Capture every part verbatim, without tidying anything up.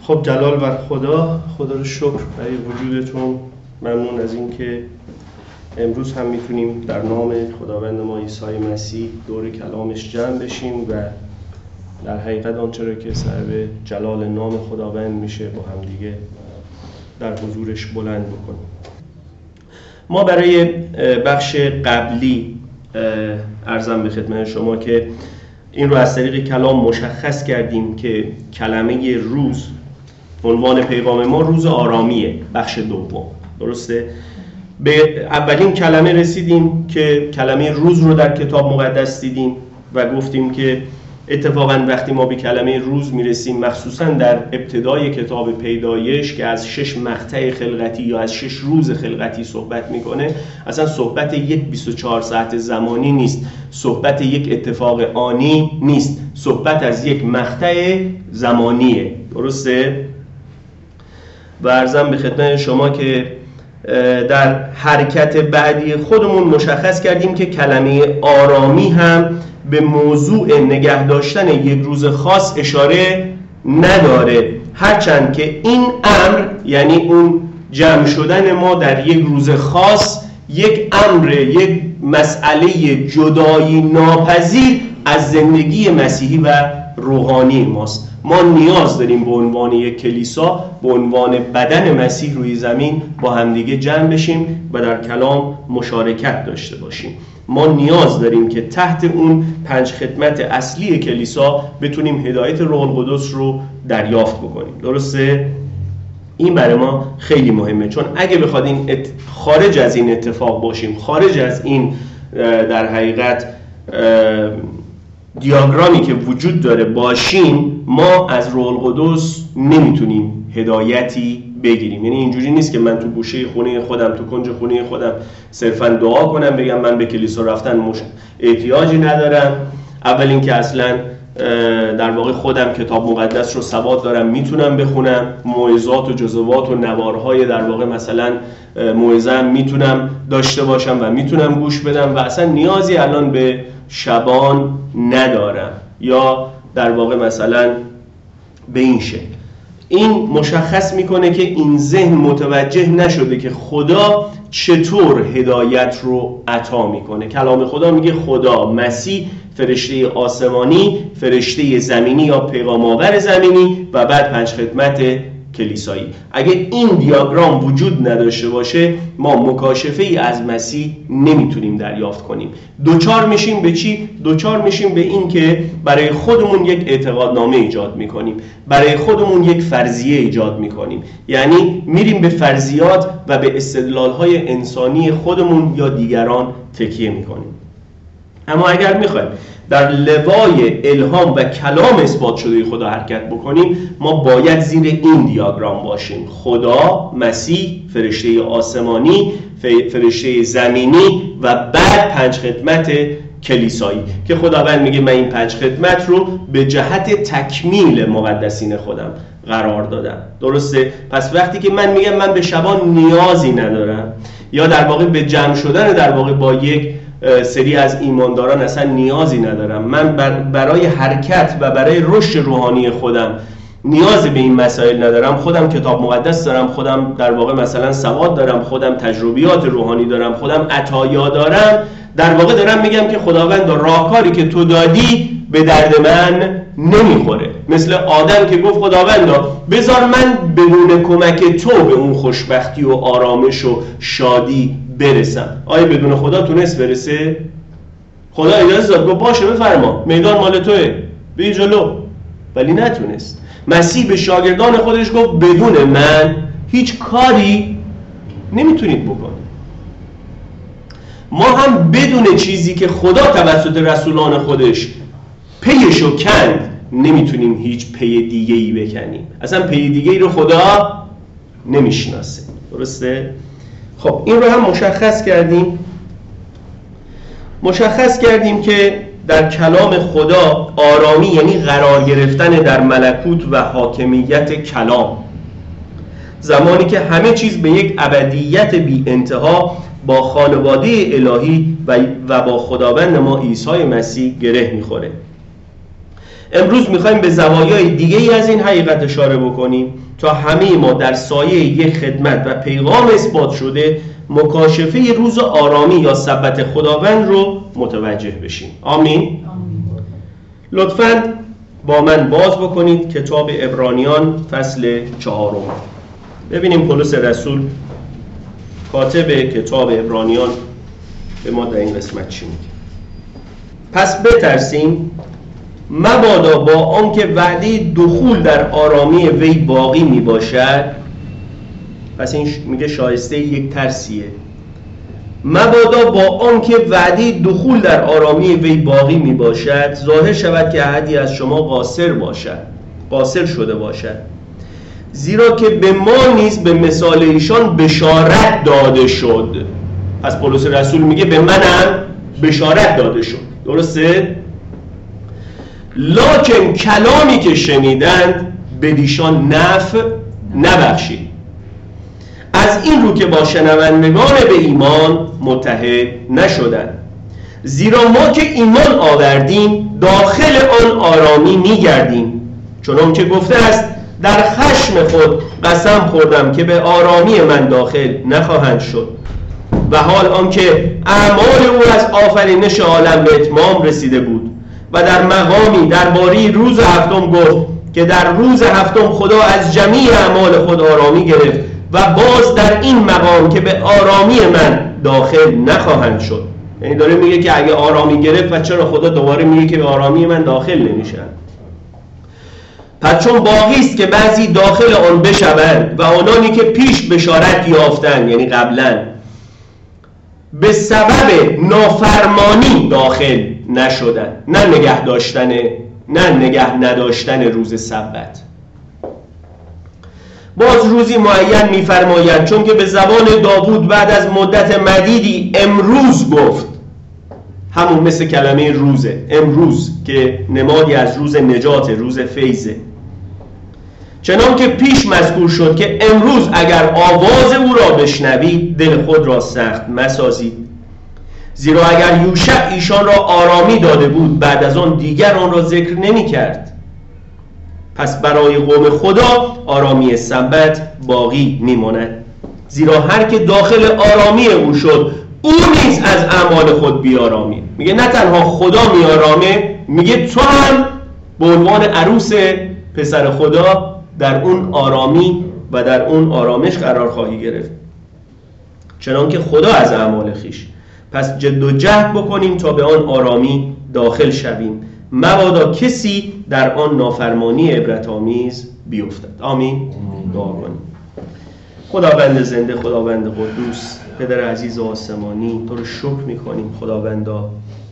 خب جلال بر خدا، خدا رو شکر برای وجودتون. ممنون از این که امروز هم میتونیم در نام خداوند ما عیسی مسیح دور کلامش جمع بشیم و در حقیقت آنچه را که سبب جلال نام خداوند میشه با هم دیگه در حضورش بلند بکنیم. ما برای بخش قبلی عرضم به خدمت شما که این رو از طریق کلام مشخص کردیم که کلمه روز، عنوان پیغام ما روز آرامیه، بخش دوم. درسته؟ به اولین کلمه رسیدیم که کلمه روز رو در کتاب مقدس دیدیم و گفتیم که اتفاقا وقتی ما به کلمه روز میرسیم، مخصوصا در ابتدای کتاب پیدایش که از شش مقطع خلقتی یا از شش روز خلقتی صحبت میکنه، اصلا صحبت یک بیست و چهار ساعت زمانی نیست، صحبت یک اتفاق آنی نیست، صحبت از یک مقطع زمانیه. درسته؟ و عرضم به خدمت شما که در حرکت بعدی خودمون مشخص کردیم که کلمه آرامی هم به موضوع نگه داشتن یک روز خاص اشاره نداره، هرچند که این امر، یعنی اون جمع شدن ما در یک روز خاص، یک امر، یک مسئله جدایی ناپذیر از زندگی مسیحی و روحانی ماست. ما نیاز داریم به عنوان یک کلیسا، به عنوان بدن مسیح روی زمین با همدیگه جمع بشیم و در کلام مشارکت داشته باشیم. ما نیاز داریم که تحت اون پنج خدمت اصلی کلیسا بتونیم هدایت روح القدس رو دریافت بکنیم. درسته؟ این برای ما خیلی مهمه، چون اگه بخواد این ات... خارج از این اتفاق باشیم، خارج از این در حقیقت دیاگرامی که وجود داره باشیم، ما از روح القدس نمیتونیم هدایتی بگیریم. یعنی اینجوری نیست که من تو گوشه خونه خودم، تو کنج خونه خودم صرفا دعا کنم بگم من به کلیسا رفتن مش... احتیاجی ندارم. اول این که اصلا در واقع خودم کتاب مقدس رو سواد دارم، میتونم بخونم، موعظات و جزوات و نوارهای در واقع مثلا موعظه هم میتونم داشته باشم و میتونم گوش بدم و اصلا نیازی الان به شبان ندارم، یا در واقع مثلا به این شکل. این مشخص میکنه که این ذهن متوجه نشده که خدا چطور هدایت رو عطا میکنه. کلام خدا میگه خدا، مسیح، فرشته آسمانی، فرشته زمینی یا پیغام آور زمینی و بعد پنج خدمت کلیسایی. اگه این دیاگرام وجود نداشته باشه، ما مکاشفه ای از مسیح نمیتونیم دریافت کنیم. دوچار میشیم به چی؟ دوچار میشیم به این که برای خودمون یک اعتقادنامه ایجاد میکنیم، برای خودمون یک فرضیه ایجاد میکنیم. یعنی میریم به فرضیات و به استدلالهای انسانی خودمون یا دیگران تکیه میکنیم. اما اگر میخوایم در لوای الهام و کلام اثبات شده خدا حرکت بکنیم، ما باید زیر این دیاگرام باشیم: خدا، مسیح، فرشته آسمانی، فرشته زمینی و بعد پنج خدمت کلیسایی که خداوند میگه من این پنج خدمت رو به جهت تکمیل مقدسین خودم قرار دادم. درسته؟ پس وقتی که من میگم من به شبان نیازی ندارم، یا در واقع به جمع شدن در واقع با یک سری از ایمانداران اصلا نیازی ندارم، من برای حرکت و برای رشد روحانی خودم نیازی به این مسائل ندارم، خودم کتاب مقدس دارم، خودم در واقع مثلا سواد دارم، خودم تجربیات روحانی دارم، خودم عطایا دارم، در واقع دارم میگم که خداوند راهکاری که تو دادی به درد من نمیخوره. مثل آدم که گفت خداوندا بذار من بدون کمک تو به اون خوشبختی و آرامش و شادی برسم. آیا بدون خدا تونست برسه؟ خدا اجازه داد، گفت باشه بفرما، میدان مال توئه، بی جلو، ولی نتونست. مسیح به شاگردان خودش گفت بدون من هیچ کاری نمیتونید بکنید. ما هم بدون چیزی که خدا توسط رسولان خودش پیشو کند نمیتونیم هیچ پی دیگه ای بکنیم. اصلا پی دیگه ای رو خدا نمیشناسه. درسته؟ خب این رو هم مشخص کردیم مشخص کردیم که در کلام خدا آرامی یعنی قرار گرفتن در ملکوت و حاکمیت کلام، زمانی که همه چیز به یک ابدیت بی انتها با خانواده الهی و با خداوند ما عیسی مسیح گره میخوره. امروز میخوایم به زوایای دیگه ای از این حقیقت اشاره بکنیم تا همه ما در سایه یک خدمت و پیغام اثبات شده مکاشفه روز آرامی یا سبت خداوند رو متوجه بشیم. آمین. آمین. لطفاً با من باز بکنید کتاب عبرانیان فصل چهارم. ببینیم پولس رسول کاتب کتاب عبرانیان به ما در این قسمت چی میگه. پس بترسیم مبادا با آنکه وعده دخول در آرامی وی باقی می باشد. پس این میگه شایسته یک ترسیه. مبادا با آنکه وعده دخول در آرامی وی باقی می باشد ظاهر شود که احدی از شما قاصر باشد قاصر شده باشد، زیرا که به ما نیز به مثال ایشان بشارت داده شد. پس پولس رسول میگه به منم بشارت داده شد. درسته؟ لکن کلامی که شنیدند به دیشان نفع نبخشید، از این رو که با شنوندگان به ایمان متحد نشدند. زیرا ما که ایمان آوردیم داخل آن آرامی میگردیم، چون که گفته است در خشم خود قسم خوردم که به آرامی من داخل نخواهند شد. و حال آنکه اعمال او از آفرینش عالم به اتمام رسیده بود و در مقامی درباره روز هفتم گفت که در روز هفتم خدا از جمیع اعمال خود آرامی گرفت و باز در این مقام که به آرامی من داخل نخواهند شد. یعنی داره میگه که اگه آرامی گرفت و چرا خدا دوباره میگه که به آرامی من داخل نمیشن. پس چون باقی است که بعضی داخل آن بشوند و آنانی که پیش بشارت یافتند، یعنی قبلا، به سبب نافرمانی داخل نشدن، نه نگه داشتن نه نگه نداشتن روز سبت. باز روزی معین می‌فرماید چون که به زبان داوود بعد از مدت مدیدی امروز گفت. همون مثل کلمه روزه، امروز، که نمادی از روز نجات، روز فیضه. چنان که پیش مذکور شد که امروز اگر آواز او را بشنوید دل خود را سخت مسازید، زیرا اگر یوشع ایشان را آرامی داده بود بعد از آن دیگر آن را ذکر نمی کرد. پس برای قوم خدا آرامی سبت باقی می ماند، زیرا هر که داخل آرامی او شد او نیز از اعمال خود بیارامی. میگه نه تنها خدا میارامه، میگه تو هم به عنوان عروس پسر خدا در اون آرامی و در اون آرامش قرار خواهی گرفت، چنان که خدا از اعمال خیش. پس جد و جهد بکنیم تا به آن آرامی داخل شویم، مبادا کسی در آن نافرمانی عبرت‌آمیز بیفتد. آمین. دعا کنیم. خداوند زنده، خداوند قدوس، پدر عزیز آسمانی، تو رو شکر می‌کنیم خداوندا.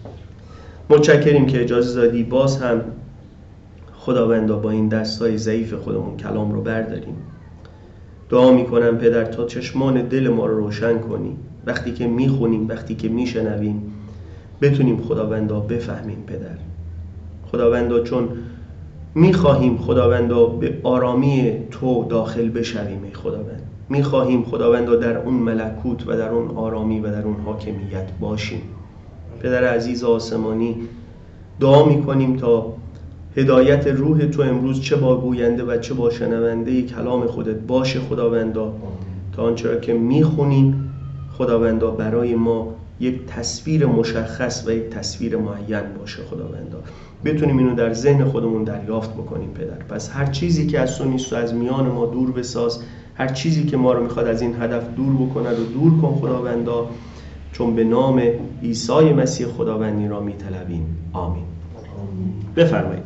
متشکریم که اجازه دادی باز هم خداوندا با این دستای ضعیف خودمون کلام رو برداریم. دعا میکنم پدر تا چشمان دل ما رو روشن کنی، وقتی که میخونیم، وقتی که میشنویم بتونیم خداوندا بفهمیم پدر. خداوندا چون میخواهیم خداوندا به آرامی تو داخل بشویم، ای خداوند میخواهیم خداوندا در اون ملکوت و در اون آرامی و در اون حاکمیت باشیم. پدر عزیز آسمانی، دعا میکنیم تا هدایت روح تو امروز چه با گوینده و چه با شنونده کلام خودت باشه خداوندا، تا آنچه را که میخونیم خداوندا برای ما یک تصویر مشخص و یک تصویر معین باشه خداوندا، بتونیم اینو در ذهن خودمون دریافت بکنیم پدر. پس هر چیزی که از تو نیست و از میان ما دور بساز، هر چیزی که ما رو میخواد از این هدف دور بکنه رو دور کن خداوندا، چون به نام عیسی مسیح خداوندی را میطلبیم. آمین. بفرمایید.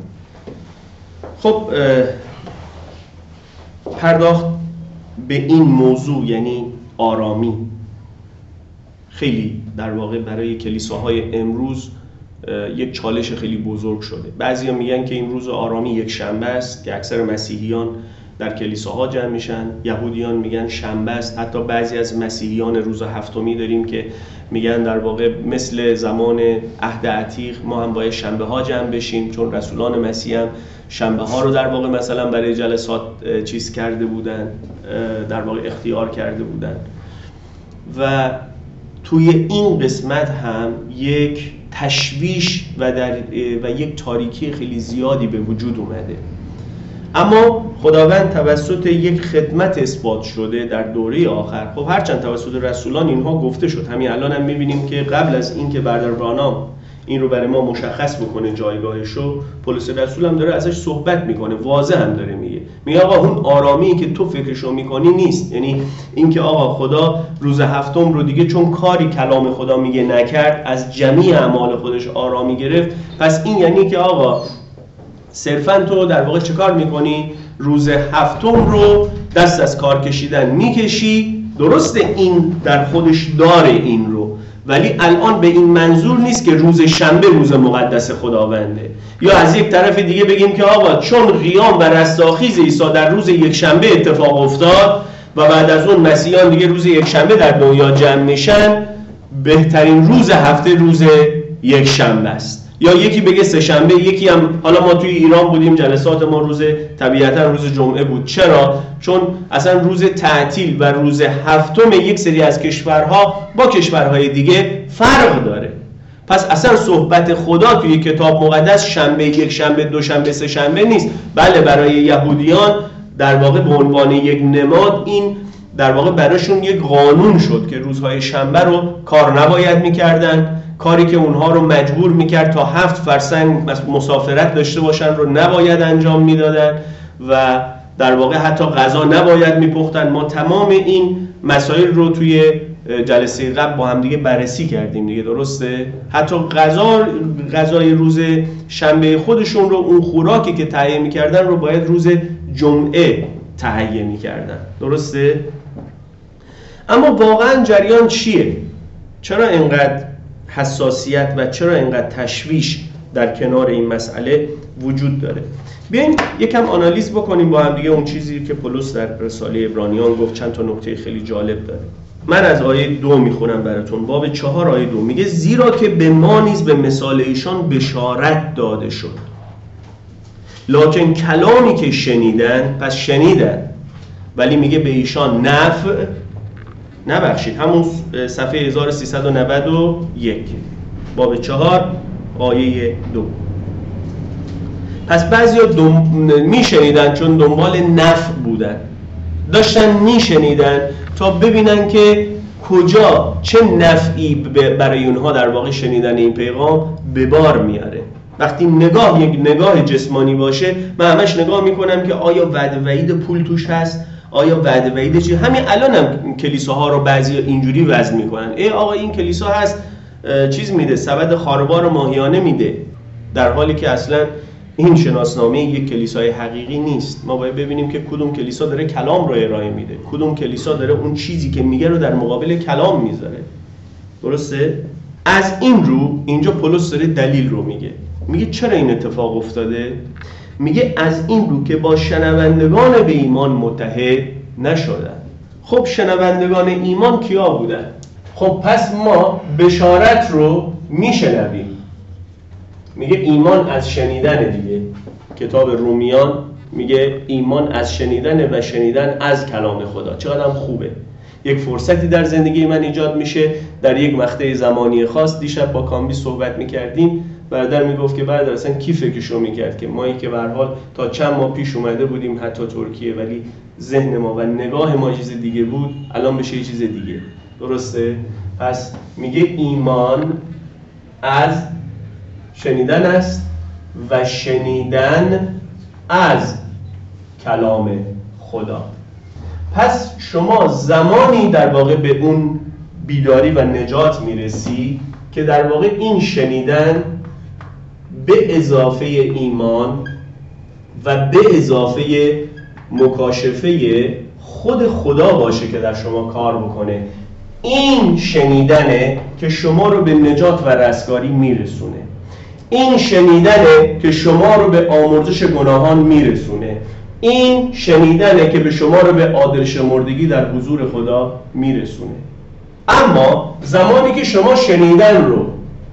خب پرداخت به این موضوع یعنی آرامی خیلی در واقع برای کلیساهای امروز یک چالش خیلی بزرگ شده. بعضیا میگن که این روز آرامی یک شنبه است که اکثر مسیحیان در کلیساها جمع میشن، یهودیان میگن شنبه است، حتی بعضی از مسیحیان روز هفتمی داریم که میگن در واقع مثل زمان عهد عتیق ما هم باید شنبه ها جمع بشیم، چون رسولان مسیح هم شنبه ها رو در واقع مثلا برای جلسات چیز کرده بودن، در واقع اختیار کرده بودن. و توی این قسمت هم یک تشویش و, در و یک تاریکی خیلی زیادی به وجود اومده. اما خداوند توسط یک خدمت اثبات شده در دوره آخر، خب هرچند توسط رسولان اینها گفته شد، همین الان هم میبینیم که قبل از این که برادر برانام این رو برای ما مشخص بکنه جایگاهشو، پولس رسول هم داره ازش صحبت میکنه، واضح هم داره میگه میگه آقا اون آرامی که تو فکرشو میکنی نیست. یعنی این که آقا خدا روز هفتم رو دیگه چون کاری کلام خدا میگه نکرد، از جمیع اعمال خودش آرامی گرفت، پس این یعنی که آقا صرفاً تو در واقع چه کار میکنی؟ روز هفتم رو دست از کار کشیدن میکشی. درسته این در خودش داره این رو، ولی الان به این منظور نیست که روز شنبه روز مقدس خداونده. یا از یک طرف دیگه بگیم که آقا چون قیام و رستاخیز عیسی در روز یک شنبه اتفاق افتاد و بعد از اون مسیحیان دیگه روز یک شنبه در دنیا جمع میشن، بهترین روز هفته روز یک شنبه است. یا یکی بگه سه شنبه، یکی هم، حالا ما توی ایران بودیم جلسات ما روز طبیعتا روز جمعه بود. چرا؟ چون اصلا روز تعطیل و روز هفتم یک سری از کشورها با کشورهای دیگه فرق داره. پس اصلا صحبت خدا توی کتاب مقدس شنبه، یک شنبه، دو شنبه، سه شنبه نیست. بله برای یهودیان در واقع به عنوان یک نماد این در واقع براشون یک قانون شد که روزهای شنبه رو کار نباید میکردن، کاری که اونها رو مجبور میکرد تا هفت فرسنگ مسافرت داشته باشن رو نباید انجام میدادن و در واقع حتی غذا نباید میپختن. ما تمام این مسائل رو توی جلسه قبل با هم دیگه بررسی کردیم دیگه، درسته؟ حتی غذا غذای روز شنبه خودشون رو، اون خوراکی که تهیه میکردن رو باید روز جمعه تهیه میکردن، درسته؟ اما واقعا جریان چیه؟ چرا اینقدر حساسیت و چرا اینقدر تشویش در کنار این مسئله وجود داره؟ بیاین یکم آنالیز بکنیم با هم دیگه اون چیزی که پولس در رساله عبرانیان گفت. چند تا نکته خیلی جالب داره. من از آیه دو میخونم براتون، باب چهار آیه دو میگه زیرا که به ما نیز به مثال ایشان بشارت داده شد، لکن کلامی که شنیدن، پس شنیدن ولی میگه به ایشان نفع نبخشید. همون صفحه هزار و سیصد و نود و یک باب چهار آیه دو. پس بعضیا میشنیدن چون دنبال نفع بودن، داشتن میشنیدن تا ببینن که کجا چه نفعی برای اونها در واقع شنیدن این پیغام به بار میاره. وقتی نگاه یک نگاه جسمانی باشه، من همش نگاه میکنم که آیا وعده وعید پول توش هست، آیا وعده وعید چی؟ همین الان هم کلیساها رو بعضی اینجوری وزن میکنن، ای آقا این کلیسا هست چیز میده، سبد خاربار ماهیانه میده، در حالی که اصلا این شناسنامه یک کلیسای حقیقی نیست. ما باید ببینیم که کدوم کلیسا داره کلام رو ارائه میده، کدوم کلیسا داره اون چیزی که میگه رو در مقابل کلام میذاره، درسته؟ از این رو اینجا پولس داره دلیل رو میگه. میگه چرا این اتفاق افتاده؟ میگه از این رو که با شنوندگان به ایمان متحد نشدن. خب شنوندگان ایمان کیا بودن؟ خب پس ما بشارت رو میشنویم. میگه ایمان از شنیدن دیگه. کتاب رومیان میگه ایمان از شنیدن و شنیدن از کلام خدا. چقدر هم خوبه. یک فرصتی در زندگی من ایجاد میشه در یک مقطع زمانی خاص. دیشب با کامبی صحبت میکردیم، برادر میگفت که برادر اصلا کی فکرشو میکرد که مایی که به هر حال تا چند ماه پیش اومده بودیم حتی ترکیه، ولی ذهن ما و نگاه ما چیز دیگه بود، الان بشه یه چیز دیگه، درسته؟ پس میگه ایمان از شنیدن است و شنیدن از کلام خدا. پس شما زمانی در واقع به اون بیداری و نجات میرسی که در واقع این شنیدن به اضافه ایمان و به اضافه مکاشفه خود خدا باشه که در شما کار بکنه. این شنیدنه که شما رو به نجات و رستگاری میرسونه. این شنیدنه که شما رو به آمرزش گناهان میرسونه. این شنیدنه که به شما رو به عادل شمردگی در حضور خدا میرسونه. اما زمانی که شما شنیدن رو،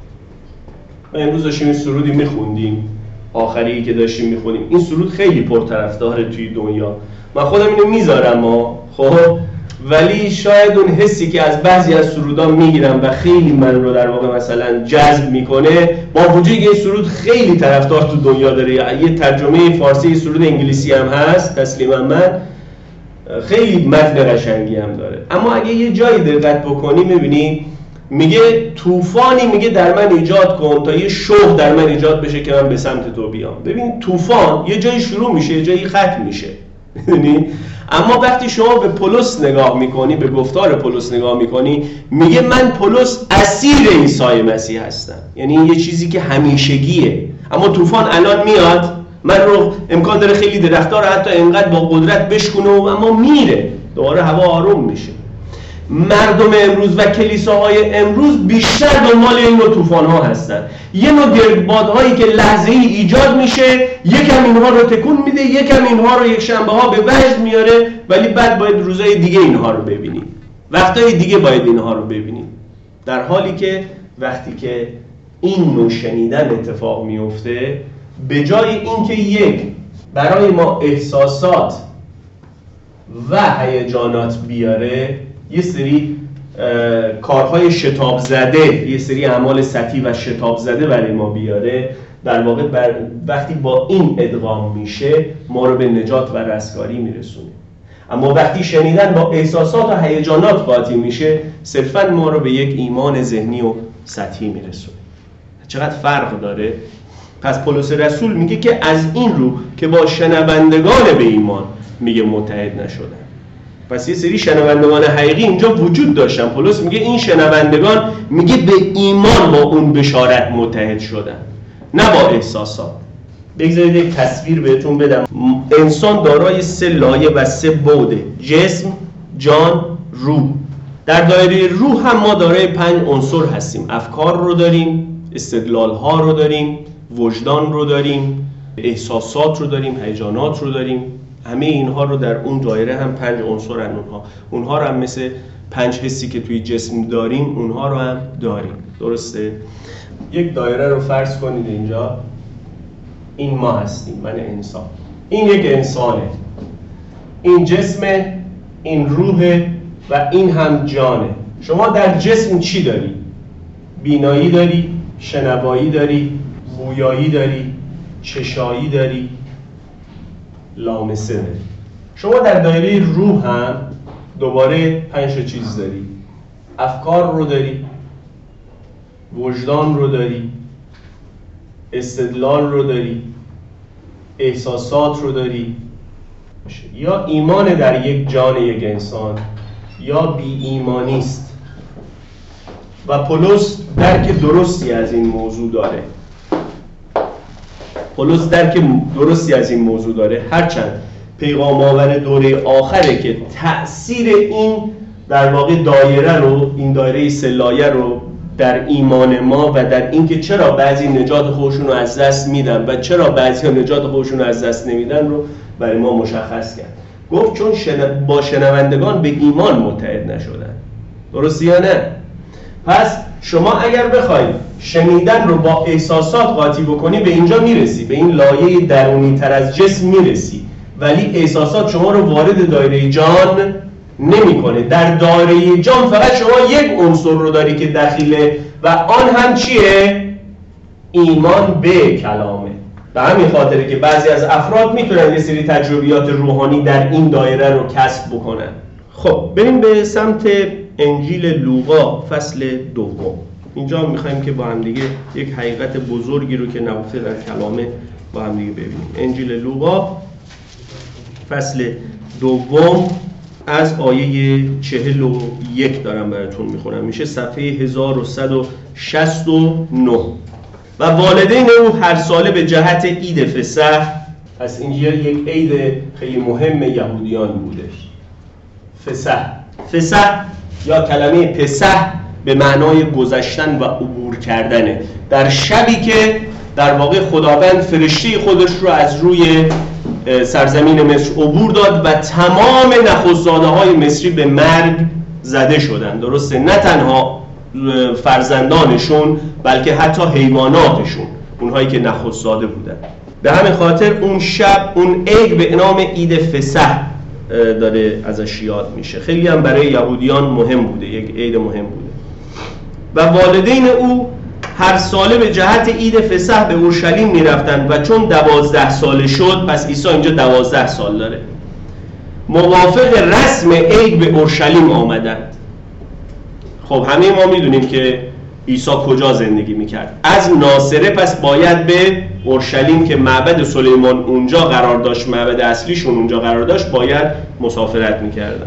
امروز داشتیم این سرودی میخوندیم، آخری که داشتیم میخونیم، این سرود خیلی پرطرفداره توی دنیا، من خودم اینو میذارم ها، خب ولی شاید اون حسی که از بعضی از سرودان میگیرم و خیلی من رو در واقع مثلا جذب میکنه، با وجودی که این سرود خیلی طرفدار تو دنیا داره، یه ترجمه فارسی سرود انگلیسی هم هست تسلیما من، خیلی متن قشنگی هم داره، اما اگه یه جایی دقت بکنی میبینی میگه طوفانی میگه در من ایجاد کن تا یه شوق در من ایجاد بشه که من به سمت تو بیام. ببین طوفان یه جایی شروع میشه یه جایی ختم میشه، میدونی؟ اما وقتی شما به پولس نگاه میکنی، به گفتار پولس نگاه میکنی، میگه من پولس اسیر عیسی مسیح هستم، یعنی یه چیزی که همیشگیه. اما طوفان الان میاد، من رو امکان داره خیلی درخت‌ها رو حتی اینقدر با قدرت بشکنه و اما میره، دوباره هوا آروم میشه. مردم امروز و کلیساهای امروز بیشتر دنبال این نوع طوفان‌ها هستن، یه نوع گردبادهایی که لحظه‌ای ایجاد میشه، یکم اینها رو تکون میده، یکم اینها رو یک شنبه ها به وجد میاره، ولی بعد باید روزهای دیگه اینها رو ببینیم، وقتهای دیگه باید اینها رو ببینیم. در حالی که وقتی که این نوع شنیدن اتفاق میفته، به جای اینکه یک برای ما احساسات و هیجانات بیاره، یه سری کارهای شتاب زده، یه سری اعمال سطحی و شتاب زده برای ما بیاره، در واقع بر وقتی با این ادغام میشه ما رو به نجات و رستگاری میرسونه. اما وقتی شنیدن با احساسات و هیجانات قاطی میشه، صرفاً ما رو به یک ایمان ذهنی و سطحی میرسونه. چقدر فرق داره؟ پس پولس رسول میگه که از این رو که با شنوندگان به ایمان میگه متحد نشدن. پس یه سری شنوندگان حقیقی اینجا وجود داشتن. پولس میگه این شنوندگان میگه به ایمان با اون بشارت متحد شدن، نه با احساسات. بگذارید یک تصویر بهتون بدم. انسان دارای سه لایه و سه بعده: جسم، جان، روح. در دایره روح هم ما دارای پنج عنصر هستیم. افکار رو داریم، استدلال ها رو داریم، وجدان رو داریم، احساسات رو داریم، هیجانات رو داریم. همه اینها رو در اون دایره هم پنج عنصر هستن. اونها اونها رو هم مثل پنج حسی که توی جسم داریم اونها رو هم داریم. درسته؟ یک دایره رو فرض کنید اینجا، این ما هستیم، من انسان، این یک انسانه، این جسمه، این روحه و این هم جانه. شما در جسم چی داری؟ بینایی داری، شنوایی داری، بویایی داری، چشایی داری، لامسه داری. شما در دایره روح هم دوباره پنج چیز داری. افکار رو داری، وجدان رو داری، استدلال رو داری، احساسات رو داری. یا ایمان در یک جان یک انسان یا بی ایمانی است. و پولس درک درستی از این موضوع داره. پولس درک درستی از این موضوع داره، هرچند پیغام آور دوره آخره که تأثیر این در واقع دایره رو، این دایره سلایه رو در ایمان ما و در اینکه چرا بعضی نجات خودشون رو از دست میدن و چرا بعضی نجات خودشون رو از دست نمیدن رو برای ما مشخص کرد. گفت چون شن... با شنوندگان به ایمان متحد نشدن. درسته یا نه؟ پس شما اگر بخوای شنیدن رو با احساسات قاطی بکنی، به اینجا میرسی، به این لایه درونی تر از جسم میرسی، ولی احساسات شما رو وارد دایره جان نمیکنه. در دایره جان فقط شما یک عنصر رو داری که دخیله و آن هم چیه؟ ایمان به کلامه. به همین خاطره که بعضی از افراد میتونن یه سری تجربیات روحانی در این دایره رو کسب بکنن. خب بریم به سمت انجیل لوقا فصل دوم. اینجا میخوایم که با هم دیگه یک حقیقت بزرگی رو که نهفته در کلامه با هم دیگه ببینیم. انجیل لوقا فصل دوم از آیه چهل و یک دارم براتون میخونم. میشه صفحه هزار و صد و شصت و نه. و والدین او هر ساله به جهت عید فسح، پس اینجا یک عید خیلی مهم یهودیان بوده، فسح. فسح یا کلمه پسح به معنای گذشتن و عبور کردنه. در شبی که در واقع خداوند فرشته خودش رو از روی سرزمین مصر عبور داد و تمام نخست‌زاده های مصری به مرگ زده شدن. درسته؟ نه تنها فرزندانشون بلکه حتی حیواناتشون، اونهایی که نخست‌زاده بودن. به همین خاطر اون شب، اون عید به نام عید فسح داره ازش یاد میشه. خیلی هم برای یهودیان مهم بوده، یک عید مهم بوده. و والدین او هر ساله به جهت عید فسح به اورشلیم میرفتن و چون دوازده ساله شد، پس عیسی اینجا دوازده سال داره، موافق رسم عید به اورشلیم آمدند. خب همه ما میدونیم که عیسی کجا زندگی میکرد؟ از ناصره. پس باید به اورشلیم که معبد سلیمان اونجا قرار داشت، معبد اصلیشون اونجا قرار داشت، باید مسافرت میکردن.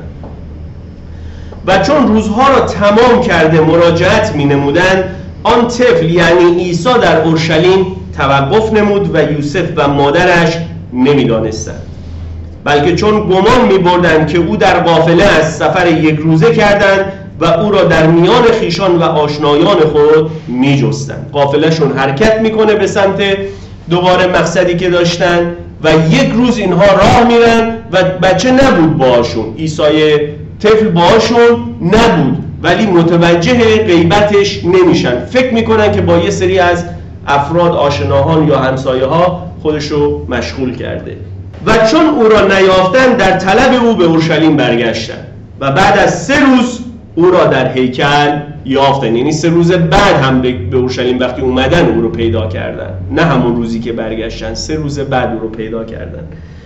و چون روزها را تمام کرده مراجعت مینمودند، آن طفل یعنی عیسی در اورشلیم توقف نمود و یوسف و مادرش نمیدانستند، بلکه چون گمان می‌بردند که او در قافله است، سفر یک روزه کردند و او را در میان خیشان و آشنایان خود می‌جستند. قافله‌شون حرکت میکنه به سمت دوباره مقصدی که داشتن و یک روز اینها راه میرن و بچه نبود باهاشون، عیسی طفل باهاشون نبود، ولی متوجه غیبتش نمیشن. فکر میکنن که با یه سری از افراد آشناهان یا همسایه ها خودشو مشغول کرده. و چون او را نیافتن در طلب او به اورشلیم برگشتن و بعد از سه روز او را در هیکل یافتن. یعنی سه روز بعد هم به اورشلیم وقتی اومدن او رو پیدا کردن، نه همون روزی که برگشتن، سه روز بعد او رو پیدا کردن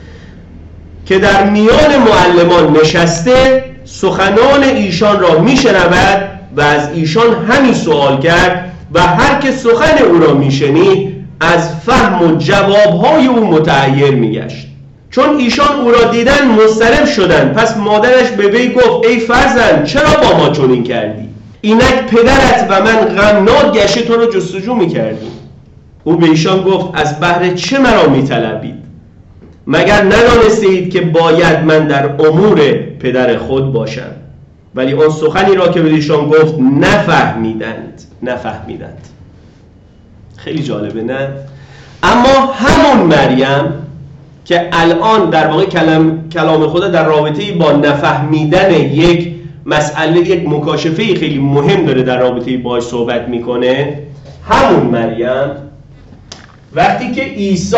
که در میان معلمان نشسته سخنان ایشان را میشنود و از ایشان همی سوال کرد و هر که سخن او را میشنید از فهم و جوابهای او متعیر میگشت. چون ایشان او را دیدن مضطرب شدند، پس مادرش به وی گفت ای فرزند چرا با ما چنین کردی؟ اینک پدرت و من غمناک گشته تو را جستجو میکردیم. او به ایشان گفت از بهر چه مرا میطلبید؟ مگر ندانستید که باید من در امور پدر خود باشم؟ ولی آن سخنی را که به ایشان گفت نفهمیدند. نفهمیدند. خیلی جالبه نه؟ اما همون مریم که الان در واقع کلام کلام خدا در رابطه با نفهمیدن یک مسئله، یک مکاشفه خیلی مهم داره در رابطه باهاش صحبت میکنه، همون مریم وقتی که عیسی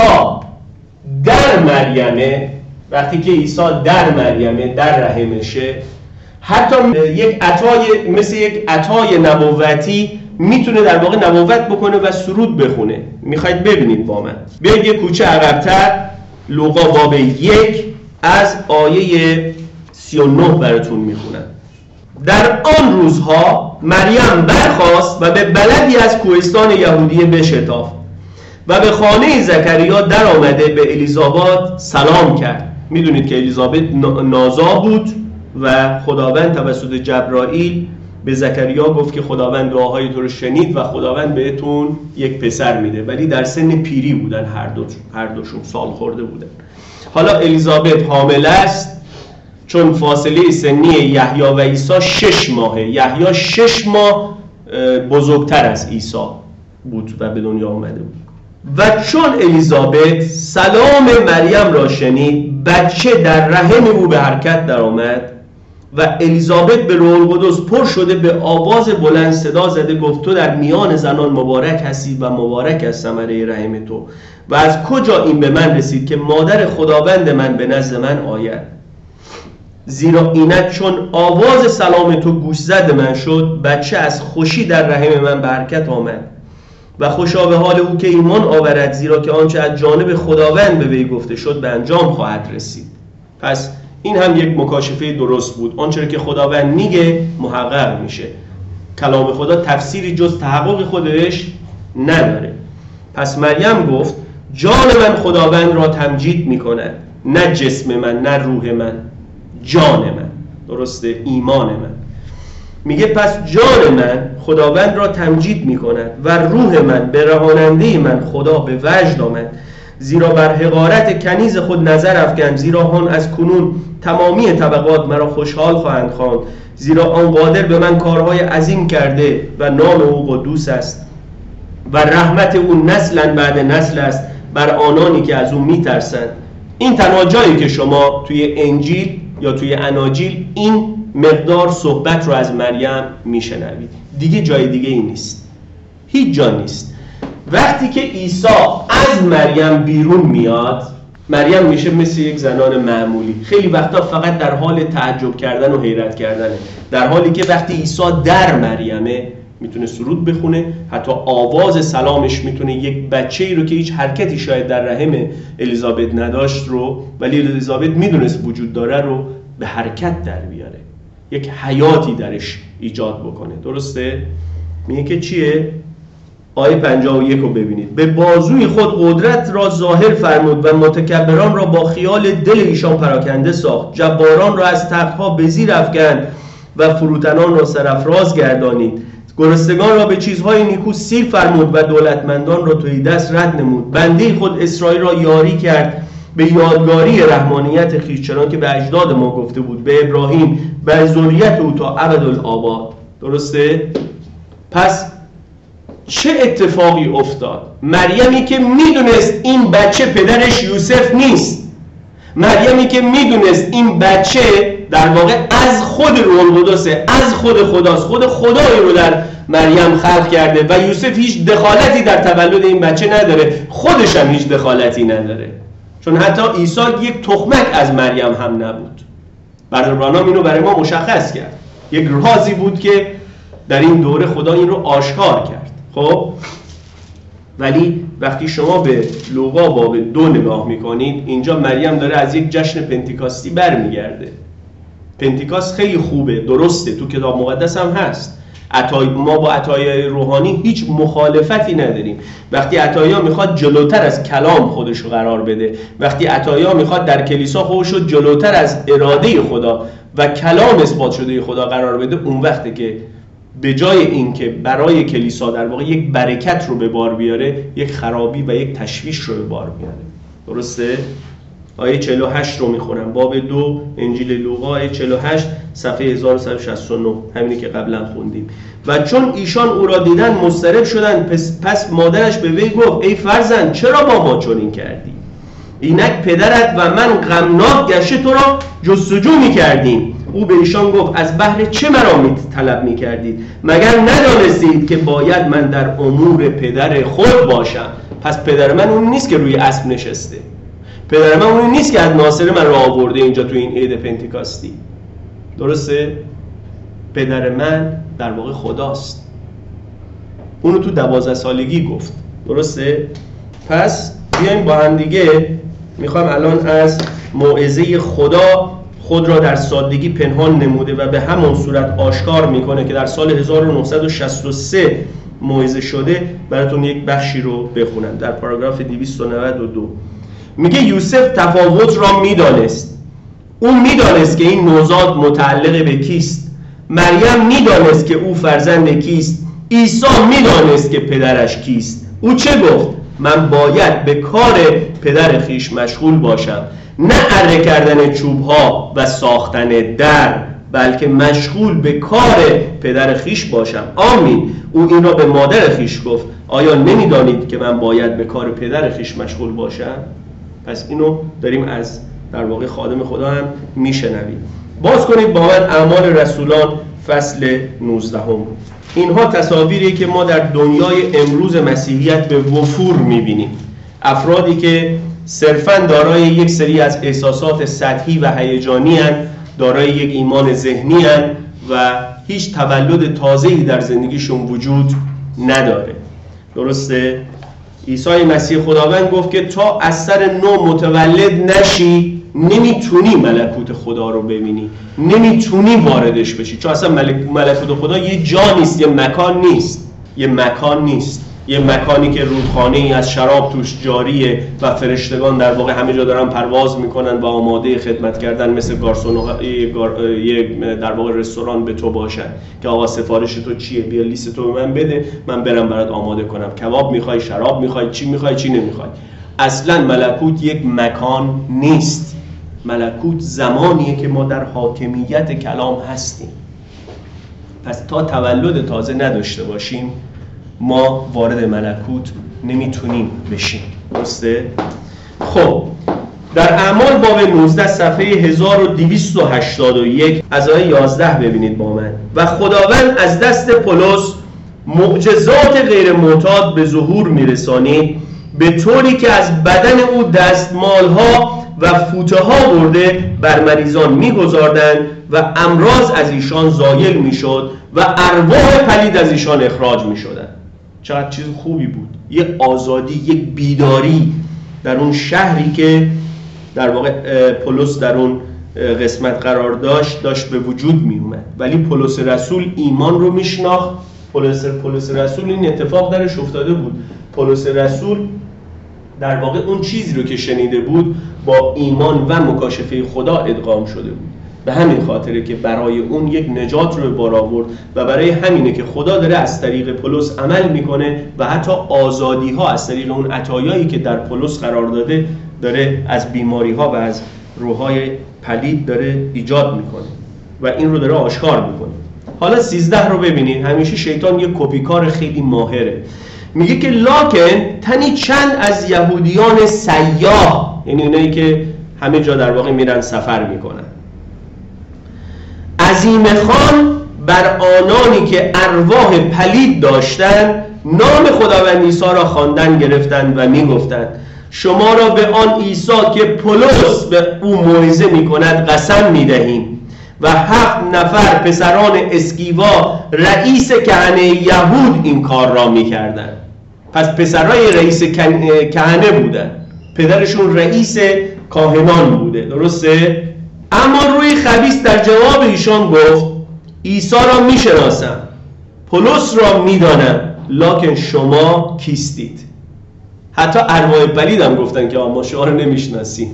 در مریمه وقتی که عیسی در مریمه در رحمشه، حتی یک عطای مثل یک عطای نبوتی میتونه در واقع نبوت بکنه و سرود بخونه. میخواید ببینید با من، بیاید یک کوچه عقب‌تر لوقا باب یک از آیه سی و نه براتون میخونم. در آن روزها مریم برخاست و به بلدی از کوهستان یهودیه بشتافت و به خانه زکریا در آمده به الیزابت سلام کرد. میدونید که الیزابت نازا بود و خداوند توسط جبرائیل به زکریا گفت که خداوند دعاهای تو رو شنید و خداوند بهتون یک پسر میده، ولی در سن پیری بودن، هر دو هر دوشون سال خورده بودن. حالا الیزابت حامل است، چون فاصله سنی یحیی و عیسی شش ماهه. یحیی شش ماه بزرگتر از عیسی بود و به دنیا آمده بود. و چون الیزابت سلام مریم را شنید، بچه در رحم او به حرکت در آمد و الیزابت به روح القدس پر شده به آواز بلند صدا زده گفت تو در میان زنان مبارک هستی و مبارک است ثمره رحم تو، و از کجا این به من رسید که مادر خداوند من به نزد من آید؟ زیرا اینک چون آواز سلام تو گوش زد من شد، بچه از خوشی در رحم من به حرکت آمد و خوشا به حال او که ایمان آورد، زیرا که آنچه از جانب خداوند به وی گفته شد به انجام خواهد رسید. پس این هم یک مکاشفه درست بود. آنچه که خداوند میگه محقق میشه. کلام خدا تفسیری جز تحقق خودش نداره. پس مریم گفت جان من خداوند را تمجید میکند، نه جسم من، نه روح من، جان من. درسته؟ ایمان من. میگه پس جان من خداوند را تمجید میکند و روح من به رهاننده من خدا به وجد آمد، زیرا بر حقارت کنیز خود نظر افکند، زیرا هان از کنون تمامی طبقات مرا خوشحال خواهند خواند، زیرا آن قادر به من کارهای عظیم کرده و نام او قدوس است و رحمت او نسلا بعد نسل است بر آنانی که از او میترسند. این تنها جایی که شما توی انجیل یا توی اناجیل این مقدار صحبت رو از مریم میشنوید. دیگه جای دیگه ای نیست، هیچ جا نیست. وقتی که عیسی از مریم بیرون میاد، مریم میشه مثل یک زنان معمولی. خیلی وقتا فقط در حال تعجب کردن و حیرت کردنه، در حالی که وقتی عیسی در مریمه میتونه سرود بخونه، حتی آواز سلامش میتونه یک بچه‌ای رو که هیچ حرکتی شاید در رحم الیزابت نداشت رو، ولی الیزابت میدونست وجود داره، رو به حرکت در بیاره، یک حیاتی درش ایجاد بکنه. درسته؟ میگه که چیه؟ آیه پنجاه و یک رو ببینید. به بازوی خود قدرت را ظاهر فرمود و متکبران را با خیال دل ایشان پراکنده ساخت. جباران را از تختها به زیر افکند و فروتنان را سرافراز گردانید. گرسنگان را به چیزهای نیکو سیر فرمود و دولتمندان را توی دست رد نمود. بنده خود اسرائیل را یاری کرد به یادگاری رحمانیت خویش، چنان که به اجداد ما گفته بود، به ابراهیم و ذریت او تا ابدالآباد. درسته؟ پس چه اتفاقی افتاد؟ مریمی که میدونست این بچه پدرش یوسف نیست، مریمی که میدونست این بچه در واقع از خود روح القدسه، از خود خداست، خود خدایی رو در مریم خلق کرده و یوسف هیچ دخالتی در تولد این بچه نداره، خودش هم هیچ دخالتی نداره، چون حتی عیسی یک تخمک از مریم هم نبود. برادران اینو برای ما مشخص کرد، یک رازی بود که در این دوره خدا این رو آشکار کرد. خب ولی وقتی شما به لوقا باب دو نگاه میکنید، اینجا مریم داره از یک جشن پنتیکاستی برمیگرده. پنتیکاست خیلی خوبه، درسته، تو کتاب مقدس هم هست. عطای ما با عطایای روحانی هیچ مخالفتی نداریم. وقتی عطایا میخواد جلوتر از کلام خودشو قرار بده، وقتی عطایا میخواد در کلیسا خودشو جلوتر از اراده خدا و کلام اثبات شده خدا قرار بده، اون وقته که به جای این که برای کلیسا در واقع یک برکت رو به بار بیاره، یک خرابی و یک تشویش رو به بار میاره. درسته؟ آیه چهل و هشت رو میخونم، باب دو انجیل لوقا، آیه چهل و هشت صفحه هزار و صد و شصت و نه، همینی که قبلا خوندیم. و چون ایشان او را دیدن مضطرب شدند، پس, پس مادرش به وی گفت ای فرزند چرا با ما چنین کردی؟ اینک پدرت و من غمناک گشته تو را جستجو میکردیم. او به ایشان گفت از بهر چه مرا می طلب می کردید؟ مگر ندانستید که باید من در امور پدر خود باشم؟ پس پدر من اون نیست که روی اسب نشسته، پدر من اون نیست که از ناصر من را آورده اینجا تو این عید پنتیکاستی. درسته؟ پدر من در واقع خداست. اونو تو دوازده سالگی گفت. درسته؟ پس بیایم با هم دیگه، میخوام الان از موعظه خدا خود را در سادگی پنهان نموده و به همون صورت آشکار میکنه که در سال هزار و نهصد و شصت و سه موعظه شده، براتون یک بخشی رو بخونم. در پاراگراف دویست و نود و دو میگه یوسف تفاوت را میدانست. اون میدانست که این نوزاد متعلق به کیست. مریم میدانست که او فرزند کیست. عیسی میدانست که پدرش کیست. او چه گفت؟ من باید به کار پدر خیش مشغول باشم، نه اره کردن چوبها و ساختن در، بلکه مشغول به کار پدر خیش باشم. آمین. او این را به مادر خیش گفت. آیا نمیدانید که من باید به کار پدر خیش مشغول باشم؟ پس اینو داریم از در واقع خادم خدا هم میشنویم. باز کنید با من اعمال رسولان فصل نوزده هم. اینها تصاویری که ما در دنیای امروز مسیحیت به وفور میبینیم. افرادی که صرفاً دارای یک سری از احساسات سطحی و هیجانی هستند، دارای یک ایمان ذهنی هستند و هیچ تولد تازه‌ای در زندگیشون وجود نداره. درسته؟ عیسی مسیح خداوند گفت که تا از سر نو متولد نشی نمیتونی ملکوت خدا رو ببینی، نمیتونی واردش بشی، چون اصلا ملکوت خدا یه جا نیست، یه مکان نیست، یه مکان نیست یه مکانی که رودخانه‌ای از شراب توش جاریه و فرشتگان در واقع همه جا دارن پرواز میکنن و آماده خدمت کردن، مثل گارسون یه در واقع رستوران به تو باشن که آقا سفارش تو چیه، بیا لیست تو به من بده، من برم برات آماده کنم، کباب میخوای، شراب میخوای، چی میخوای، چی نمیخوای. اصلا ملکوت یک مکان نیست. ملکوت زمانیه که ما در حاکمیت کلام هستیم. پس تا تولد تازه نداشته باشیم ما وارد ملکوت نمیتونیم بشیم. درسته؟ خب در اعمال باب نوزده صفحه هزار و دویست و هشتاد و یک از آیه یازده ببینید با من. و خداوند از دست پولس معجزات غیر معتاد به ظهور میرسانید به طوری که از بدن او دستمالها و فوطه ها برده بر مریضان می‌گذاردند و امراض از ایشان زایل میشد و ارواح پلید از ایشان اخراج میشدند. چقدر چیز خوبی بود، یک آزادی، یک بیداری در اون شهری که در واقع پولس در اون قسمت قرار داشت داشت به وجود می اومد. ولی پولس رسول ایمان رو میشناخت. پولس پولس رسول این اتفاق درش افتاده بود. پولس رسول در واقع اون چیزی رو که شنیده بود با ایمان و مکاشفه خدا ادغام شده بود. به همین خاطره که برای اون یک نجات رو به بار آورد و برای همینه که خدا داره از طریق پولس عمل میکنه و حتی آزادی ها از طریق اون عطایایی که در پولس قرار داده داره از بیماری ها و از روحای پلید داره ایجاد میکنه و این رو داره آشکار میکنه. حالا سیزده رو ببینید. همیشه شیطان یک کپیکار خیلی ماهره. میگه که لکن تنی چند از یهودیان سیاح، یعنی اونایی که همه جا در واقع میرن سفر میکنن، عظیم خان بر آنانی که ارواح پلید داشتند نام خداوند عیسی را خواندن گرفتند و میگفتند شما را به آن عیسی که پولس به او موعظه میکند قسم میدهیم. و هفت نفر پسران اسکیوا رئیس کهنه یهود این کار را میکردند. پس پسرای رئیس کهنه بودن، پدرشون رئیس کاهنان بوده، درسته؟ اما روی خبیث در جواب ایشان گفت عیسی را میشناسم، پولس را میدانم، لکن شما کیستید؟ حتی ارواح پلید هم گفتن که ما شما رو نمیشناسیم.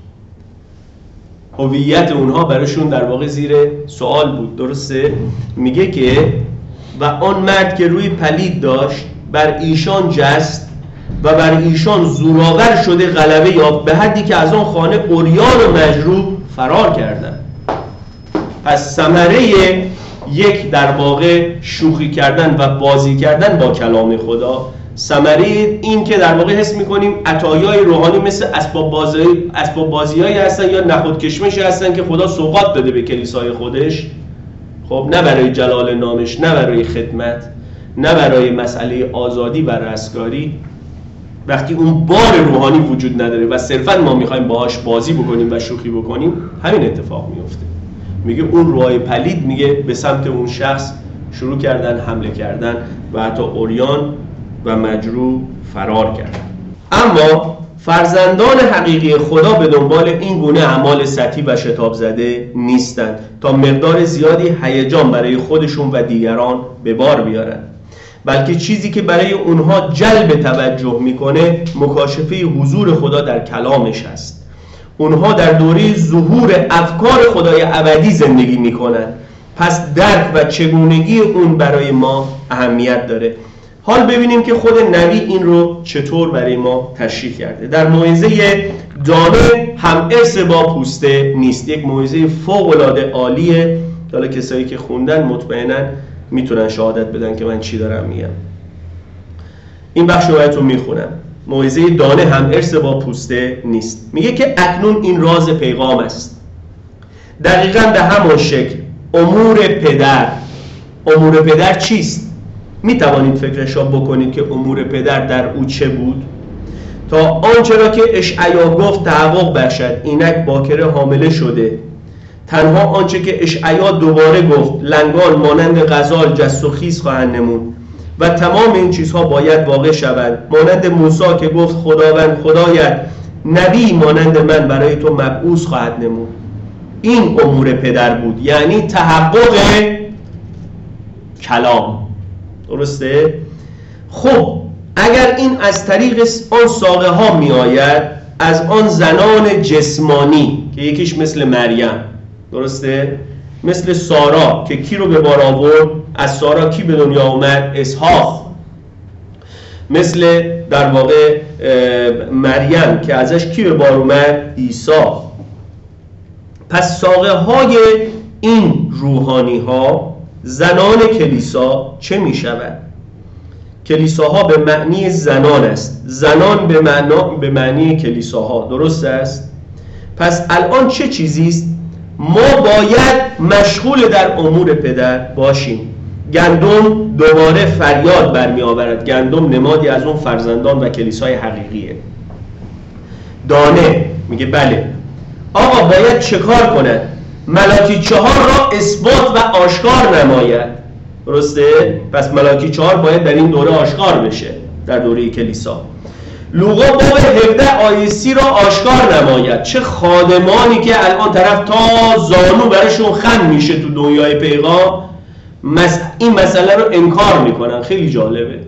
هویت اونها براشون در واقع زیر سوال بود، درسته؟ میگه که و آن مرد که روی پلید داشت بر ایشان جست و بر ایشان زورآور شده غلبه یافت به حدی که از آن خانه عریان و مجروح فرار کردند. پس ثمره یک در واقع شوخی کردن و بازی کردن با کلام خدا، ثمره این که در واقع حس می‌کنیم عطایای روحانی مثل اسباب بازی اسباب بازیایی هستن یا نخود کشمشی هستن که خدا سوغات داده به کلیسای خودش، خب نه برای جلال نامش، نه برای خدمت، نه برای مسئله آزادی و رستگاری. وقتی اون بار روحانی وجود نداره و صرفا ما میخوایم باهاش بازی بکنیم و شوخی بکنیم، همین اتفاق میفته. میگه اون روحای پلید میگه به سمت اون شخص شروع کردن حمله کردن و حتی عریان و مجروح فرار کردن. اما فرزندان حقیقی خدا به دنبال این گونه اعمال سطحی و شتاب زده نیستند تا مقدار زیادی هیجان برای خودشون و دیگران به بار بیارن، بلکه چیزی که برای اونها جلب توجه میکنه مکاشفه حضور خدا در کلامش است. اونها در دوره ظهور افکار خدای ابدی زندگی میکنن، پس درک و چگونگی اون برای ما اهمیت داره. حال ببینیم که خود نبی این رو چطور برای ما تشریح کرده. در موعظه دانه هم ارث با پوسته نیست، یک موعظه فوق العاده عالیه. حالا کسایی که خوندن مطمئناً میتونن شهادت بدن که من چی دارم میگم. این بخش رو براتون میخونم. موعظه دانه هم ارث با پوسته نیست. میگه که اکنون این راز پیغام است. دقیقاً به همون شکل امور پدر. امور پدر چیست؟ میتوانید فکرشو بکنید که امور پدر در او چه بود؟ تا آنچه را که اشعیا گفت تحقق بخشد، اینک باکره حامله شده. تنها آنچه که اشعیا دوباره گفت، لنگان مانند غزال جست و خیز خواهند نمود و تمام این چیزها باید واقع شود. مانند موسی که گفت خداوند خدایت نبی مانند من برای تو مبعوث خواهد نمود. این امور پدر بود، یعنی تحقق کلام، درسته؟ خب اگر این از طریق آن ساقه ها می آید، از آن زنان جسمانی که یکیش مثل مریم، درسته؟ مثل سارا که کی رو به بار آورد؟ از سارا کی به دنیا اومد؟ اسحاق. مثل در واقع مریم که ازش کی به بار اومد؟ عیسی. پس ساقه های این روحانی ها زنان کلیسا چه می شود؟ کلیساها به معنی زنان است، زنان به معنا به معنی کلیساها، درست است؟ پس الان چه چیزی است؟ ما باید مشغول در امور پدر باشیم. گندم دوباره فریاد برمی آورد. گندم نمادی از اون فرزندان و کلیسای حقیقیه. دانه میگه بله آقا باید چه کار کند؟ ملاکی چهار را اثبات و آشکار نماید. درسته؟ پس ملاکی چهار باید در این دوره آشکار بشه، در دوره کلیسا. لوقا باب هفده آیه سی را آشکار نماید. چه خادمانی که الان طرف تا زانو برشون خم میشه تو دنیای پیغام این مسئله رو انکار میکنن. خیلی جالبه.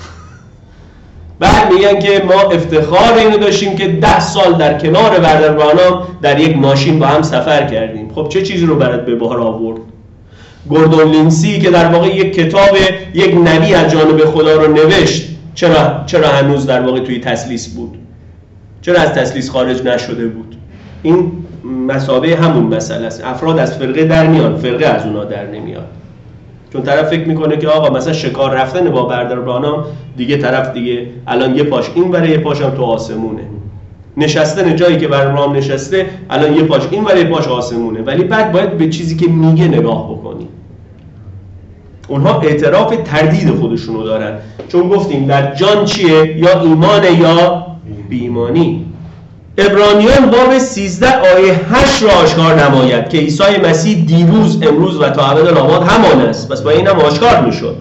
بعد میگن که ما افتخار اینو داشتیم که ده سال در کنار برادر برانام در یک ماشین با هم سفر کردیم. خب چه چیزی رو برات به بار آورد؟ گوردون لینسی که در واقع یک کتاب یک نبی از جانب خدا رو نوشت، چرا چرا هنوز در واقع توی تثلیث بود؟ چرا از تثلیث خارج نشده بود؟ این مثابه همون مسئله است. افراد از فرقه در میان، فرقه از اونا در نمیاد. چون طرف فکر میکنه که آقا مثلا شکار رفتن با برادر برانام دیگه طرف دیگه الان یه پاش این وره یه پاش هم تو آسمونه. نشستن جایی که برادر برانام نشسته الان یه پاش این وره یه پاش آسمونه. ولی بعد باید به چیزی که میگه نگاه بکنی. اونها اعتراف تردید خودشونو دارن. چون گفتیم در جان چیه؟ یا ایمان یا بی‌ایمانی. عبرانیان باب سیزده آیه هشت را آشکار نماید که عیسی مسیح دیروز امروز و تا ابدالآباد همان است. پس با این هم آشکار میشد.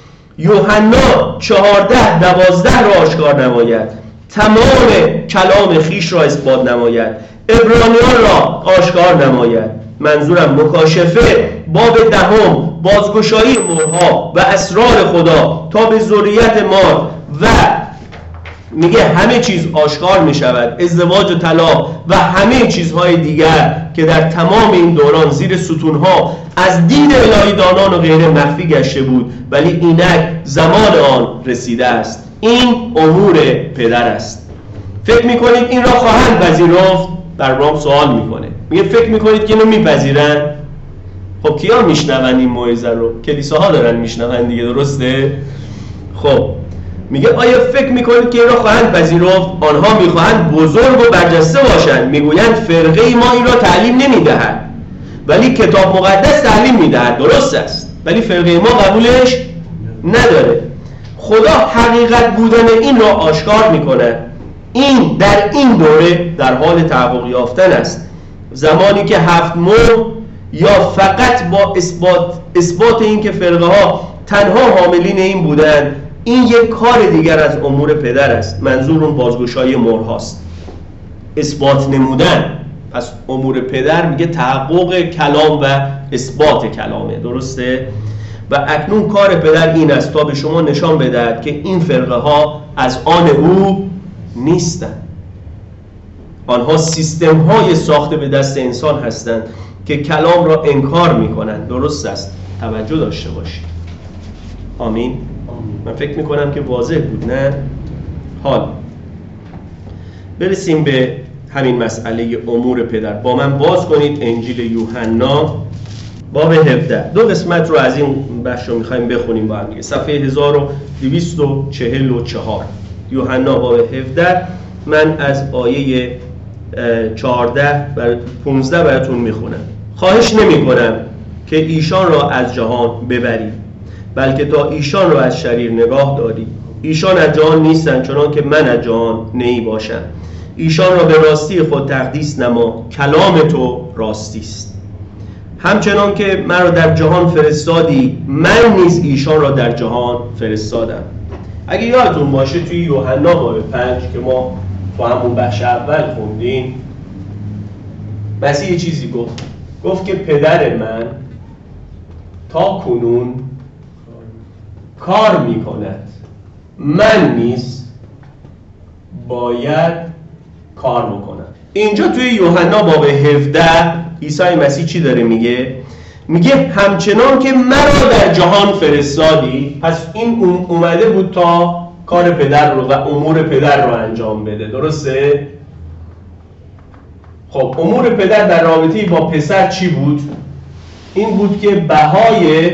یوحنا چهارده دوازده را آشکار نماید. تمام کلام خیش را اثبات نماید. عبرانیان را آشکار نماید. منظورم مکاشفه باب دهم بازگشایی مهرها و اسرار خدا تا به ذریت مار و میگه همه چیز آشکار می شود. ازدواج و طلاق و همه چیزهای دیگر که در تمام این دوران زیر ستونها از دید الهی دانان و غیره مخفی گشته بود، ولی اینک زمان آن رسیده است. این امور پدر است. فکر میکنید این را خواهند پذیرفت؟ برام سوال میکنه. میگه فکر میکنید که اینو میپذیرن؟ خب کیا میشنون این موعظه رو؟ کلیساها دارن میشنون دیگه، درسته؟ خب میگه آیا فکر میکنید که این را خواهند پذیرفت؟ آنها میخواهند بزرگ و برجسته باشند. میگویند فرقه ما این را تعلیم نمیدهد ولی کتاب مقدس تعلیم میدهد. درست است، ولی فرقه ما قبولش نداره. خدا حقیقت بودن این را آشکار میکند. این در این دوره در حال تحقق یافتن است. زمانی که هفت مهر یا فقط با اثبات اثبات این که فرقه ها تنها حاملین این بودند، این یک کار دیگر از امور پدر است. منظور اون بازگشایی مهرهاست، اثبات نمودن. پس امور پدر میگه تحقق کلام و اثبات کلامه. درسته؟ و اکنون کار پدر این است تا به شما نشان بدهد که این فرقه ها از آن او نیستند. آنها سیستم های ساخته به دست انسان هستند که کلام را انکار میکنند. درست است؟ توجه داشته باشید. آمین. من فکر میکنم که واضح بود، نه؟ حال برسیم به همین مسئله امور پدر. با من باز کنید انجیل یوحنا باب هفده. دو قسمت رو از این بخش رو میخوایم بخونیم با هم دیگه. صفحه هزار و دویست و چهل و چهار یوحنا باب هفده. من از آیه چهارده و پانزده براتون میخونم. خواهش نمی کنم که ایشان را از جهان ببرید، بلکه تا ایشان را از شریر نگاه دارید. ایشان از جهان نیستند چنان که من از جهان نمی باشم. ایشان را به راستی خود تقدیس نما، کلام تو راستی است. همچنان که من را در جهان فرستادی، من نیز ایشان را در جهان فرستادم. اگه یادتون باشه توی یوحنا باب پنج که ما تو همون بخش اول خوندیم، مسیح یه چیزی گفت. گفت که پدر من تا کنون کار میکند، من نیز باید کار بکنم. اینجا توی یوحنا باب هفده عیسی مسیح چی داره میگه؟ میگه همچنان که مرا در جهان فرستادی. پس این اومده بود تا کار پدر رو و امور پدر رو انجام بده. درسته؟ خب امور پدر در رابطه با پسر چی بود؟ این بود که بهای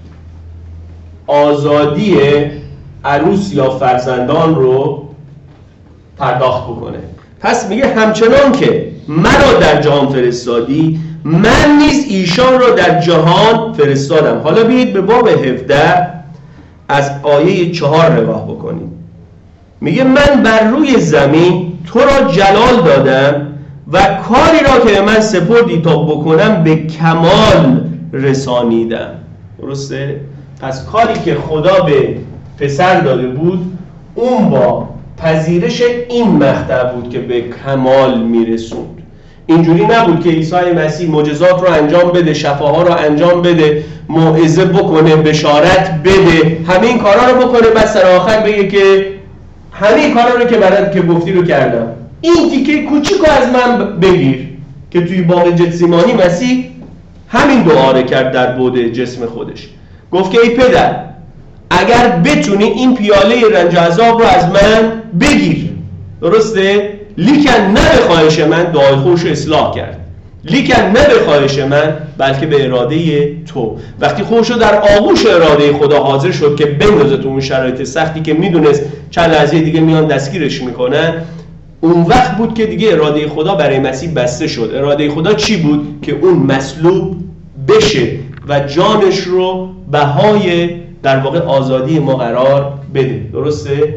آزادی عروس یا فرزندان رو پرداخت بکنه. پس میگه همچنان که مرا در جهان فرستادی، من نیز ایشان را در جهان فرستادم. حالا بیایید به باب هفده از آیه چهار نگاه بکنید. میگه من بر روی زمین تو را جلال دادم و کاری را که به من سپردی تا بکنم به کمال رسانیدم. درسته؟ پس کاری که خدا به پسر داده بود اون با پذیرش این مقطع بود که به کمال میرسوند. اینجوری نبود که عیسی مسیح معجزات رو انجام بده، شفاها رو انجام بده، موعظه بکنه، بشارت بده، همه این کارا رو بکنه بعد سر آخر بگه که همه این کارا رو که برات که گفتی رو کردم، این تیکه کوچیکو از من بگیر. که توی باغ گتسیمانی مسیح همین دعا رو کرد در بعد جسم خودش. گفت که ای پدر اگر بتونی این پیاله رنج و عذاب رو از من بگیر. درسته؟ لیکن نه به خواهش من، دعای خودش رو اصلاح کرد. لیکن نه به خواهش من بلکه به اراده تو. وقتی خودش رو در آغوش اراده خدا حاضر شد که بندازه تو اون شرایط سختی که میدونست چند لحظه دیگه میان دستگیرش میکنن، اون وقت بود که دیگه اراده خدا برای مسیح بسته شد. اراده خدا چی بود؟ که اون مصلوب بشه و جانش رو بهای در واقع آزادی ما قرار بده. درسته؟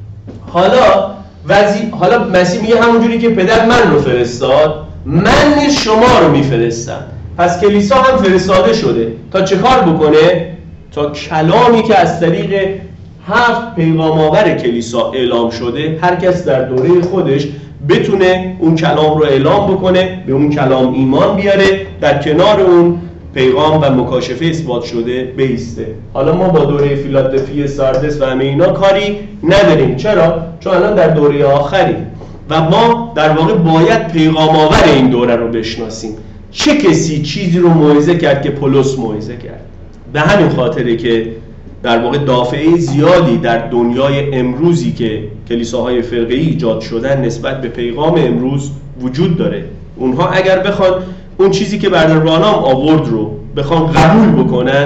حالا وزی... حالا مسیح میگه همونجوری که پدر من رو فرستاد، من نیز شما رو میفرستم. پس کلیسا هم فرستاده شده تا چه کار بکنه؟ تا کلامی که از طریق هفت پیغام آور کلیسا اعلام شده هر کس در دوره خودش بتونه اون کلام رو اعلام بکنه، به اون کلام ایمان بیاره، در کنار اون پیغام و مکاشفه اثبات شده بیسته. حالا ما با دوره فیلادلفی، ساردس و همه اینا کاری نداریم. چرا؟ چون الان در دوره آخریم و ما در واقع باید پیغام آور این دوره رو بشناسیم. چه کسی چیزی رو موعظه کرد که پولس موعظه کرد؟ به همین خاطره که در واقع دافعه زیادی در دنیای امروزی که کلیساهای فرقه‌ای ایجاد شدن نسبت به پیغام امروز وجود داره. اونها اگر بخوان اون چیزی که برادر برانام آورد رو بخوان قبول بکنن،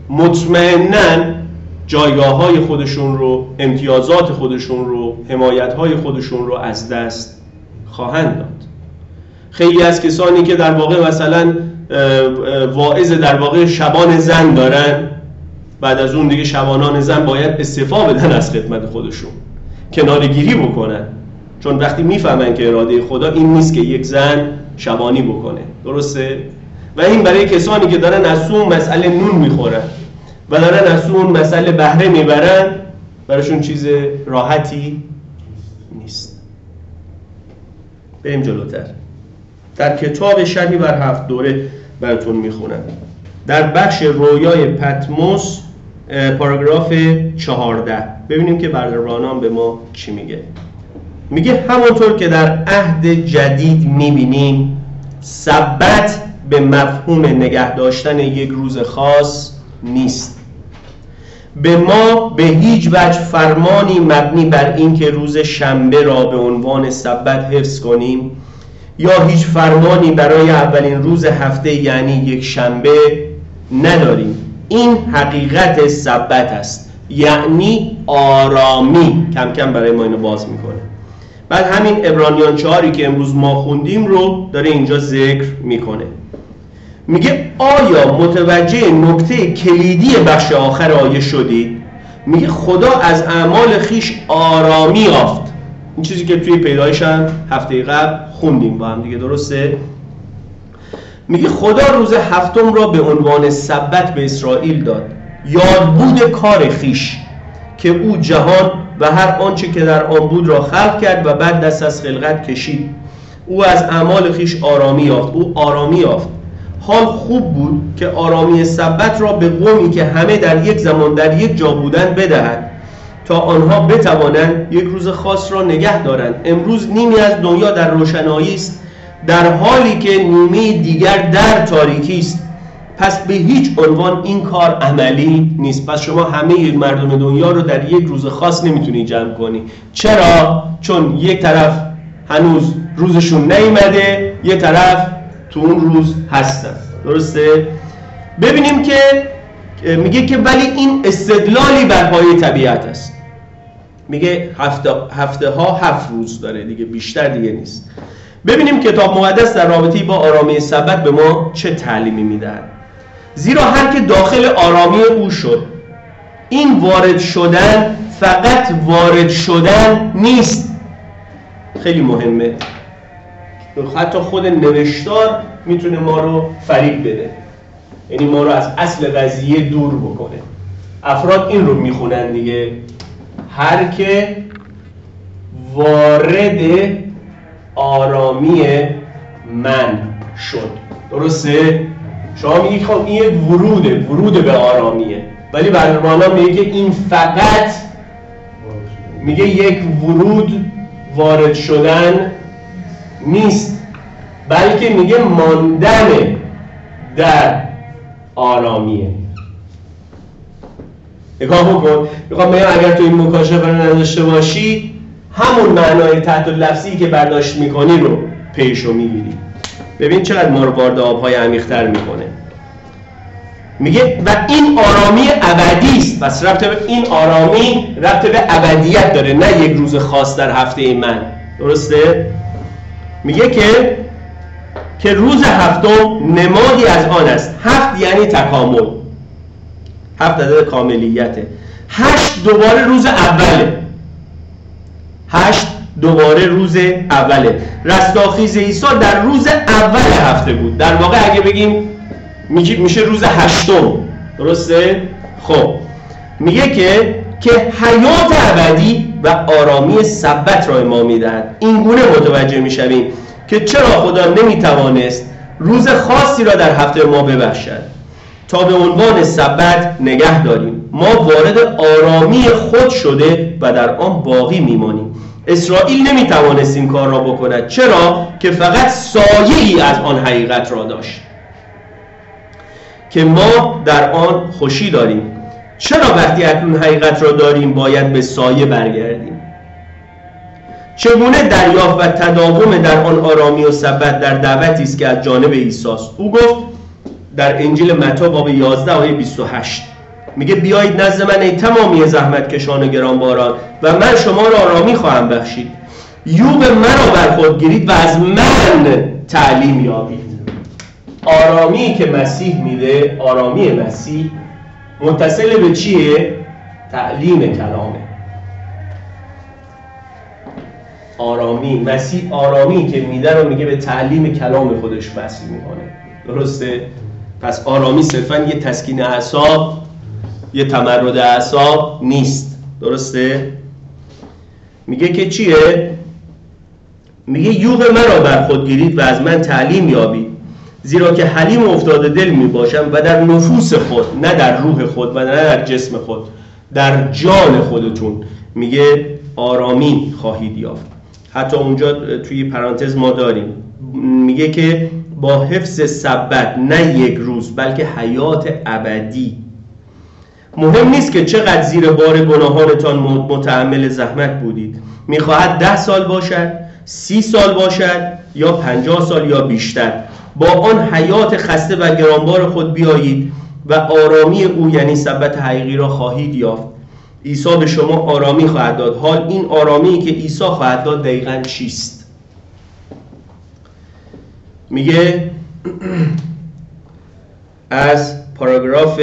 مطمئناً جایگاه‌های خودشون رو، امتیازات خودشون رو، حمایت‌های خودشون رو از دست خواهند داد. خیلی از کسانی که در واقع مثلا واعظ در واقع شبان زن دارن، بعد از اون دیگه شبانان زن باید استعفا بدن از خدمت خودشون، کناره‌گیری بکنن، چون وقتی میفهمن که اراده خدا این نیست که یک زن شبانی بکنه. درسته؟ و این برای کسانی که دارن از اون مسئله نون میخورن و دارن از اون مسئله بهره میبرن، براشون چیز راحتی نیست. بریم جلوتر. در کتاب شرحی بر هفت دوره براتون میخونم. در بخش رویای پتموس پاراگراف چهارده ببینیم که برادر برانام به ما چی میگه. میگه همونطور که در عهد جدید میبینیم سبت به مفهوم نگه داشتن یک روز خاص نیست. به ما به هیچ وجه فرمانی مبنی بر این که روز شنبه را به عنوان سبت حفظ کنیم یا هیچ فرمانی برای اولین روز هفته یعنی یک شنبه نداریم. این حقیقت سبت است، یعنی آرامی. کم کم برای ما اینو باز میکنه. بعد همین عبرانیان چهاری که امروز ما خوندیم رو داره اینجا ذکر میکنه. میگه آیا متوجه نکته کلیدی بخش آخر آیه شدید؟ میگه خدا از اعمال خیش آرامی یافت. این چیزی که توی پیدایش هم هفته قبل خوندیم با هم دیگه. درسته؟ میگه خدا روز هفتم را به عنوان سبت به اسرائیل داد، یادبود کار خیش که او جهان و هر آنچه که در آن بود را خلق کرد و بعد دست از خلقت کشید. او از اعمال خیش آرامی یافت. او آرامی یافت. حال خوب بود که آرامی سبت را به قومی که همه در یک زمان در یک جا بودند بدهد تا آنها بتوانند یک روز خاص را نگه دارند. امروز نیمی از دنیا در روشنایی است در حالی که نیمه دیگر در تاریکی است. پس به هیچ عنوان این کار عملی نیست. پس شما همه مردم دنیا رو در یک روز خاص نمیتونی جمع کنی. چرا؟ چون یک طرف هنوز روزشون نیامده، یک طرف تو اون روز هستن. درسته؟ ببینیم که میگه که ولی این استدلالی بر پایه طبیعت است. میگه هفته, هفته ها هفت روز داره دیگه، بیشتر دیگه نیست. ببینیم کتاب مقدس در رابطه با آرامی سبت به ما چه تعلیمی میدهد. زیرا هر که داخل آرامی او شد، این وارد شدن فقط وارد شدن نیست. خیلی مهمه. حتی خود نوشتار میتونه ما رو فریب بده، یعنی ما رو از اصل قضیه دور بکنه. افراد این رو میخونن دیگه، هر که وارد آرامی من شد. درسته؟ شما میگی خب این یک وروده، ورود به آرامیه، ولی برنامه میگه که این فقط میگه یک ورود، وارد شدن نیست، بلکه میگه ماندن در آرامیه. نگاه بکن، میخوام بگم اگر تو این مکاشفه رو نداشته باشی، همون معنای تحت لفظی که برداشت میکنی رو پیشو میگیری. ببین چقدر ما رو وارد آبهای عمیق‌تر میکنه. میگه و این آرامی ابدی است. پس ربط به این آرامی ربط به ابدیت داره، نه یک روز خاص در هفته من. درسته؟ میگه که که روز هفتم نمادی از آن است. هفت یعنی تکامل، هفت عدد کاملیته. هشت دوباره روز اوله، هشت دوباره روز اوله. رستاخیز عیسی در روز اول هفته بود. در واقع اگه بگیم میشه روز هشتم. درسته؟ خب میگه که که حیات ابدی و آرامی سبت را ما میدهد. این گونه متوجه میشویم که چرا خدا نمیتوانست روز خاصی را در هفته ما ببخشد تا به عنوان سبت نگه داریم. ما وارد آرامی خود شده و در آن باقی میمانیم. اسرائیل نمیتوانست این کار را بکند، چرا که فقط سایه‌ای از آن حقیقت را داشت که ما در آن خوشی داریم. چرا وقتی اکنون حقیقت را داریم باید به سایه برگردیم؟ چگونه دریافت و تداوم در آن آرامی و سبت در دعوتی است که از جانب عیسی است؟ او گفت در انجیل متی باب یازده آیه بیست و هشت، میگه بیایید نزد من ای تمامی زحمت کشان و گرانباران و من شما را آرامی خواهم بخشید. یوغ مرا بر خود گیرید و از من تعلیم یابید. آرامی که مسیح میده، آرامی مسیح متصل به چیه؟ تعلیم کلامه. آرامی مسیح آرامی که میده رو میگه به تعلیم کلام خودش وصل میکنه. درسته؟ پس آرامی صرفا یه تسکین اعصاب، یه تمرد اعصاب نیست. درسته؟ میگه که چیه؟ میگه یوغ مرا بر خود گیرید و از من تعلیم یابید، زیرا که حلیم و افتاده دل میباشم و در نفوس خود، نه در روح خود و نه در جسم خود، در جان خودتون میگه آرامی خواهید یافت. حتی اونجا توی پرانتز ما داریم میگه که با حفظ سبت، نه یک روز بلکه حیات ابدی. مهم نیست که چقدر زیر بار گناهانتان متحمل زحمت بودید، میخواهد ده سال باشد، سی سال باشد یا پنجاه سال یا بیشتر، با آن حیات خسته و گرانبار خود بیایید و آرامی او یعنی سبت حقیقی را خواهید یافت. عیسی به شما آرامی خواهد داد. حال این آرامی که عیسی خواهد داد دقیقاً چیست؟ میگه از پاراگراف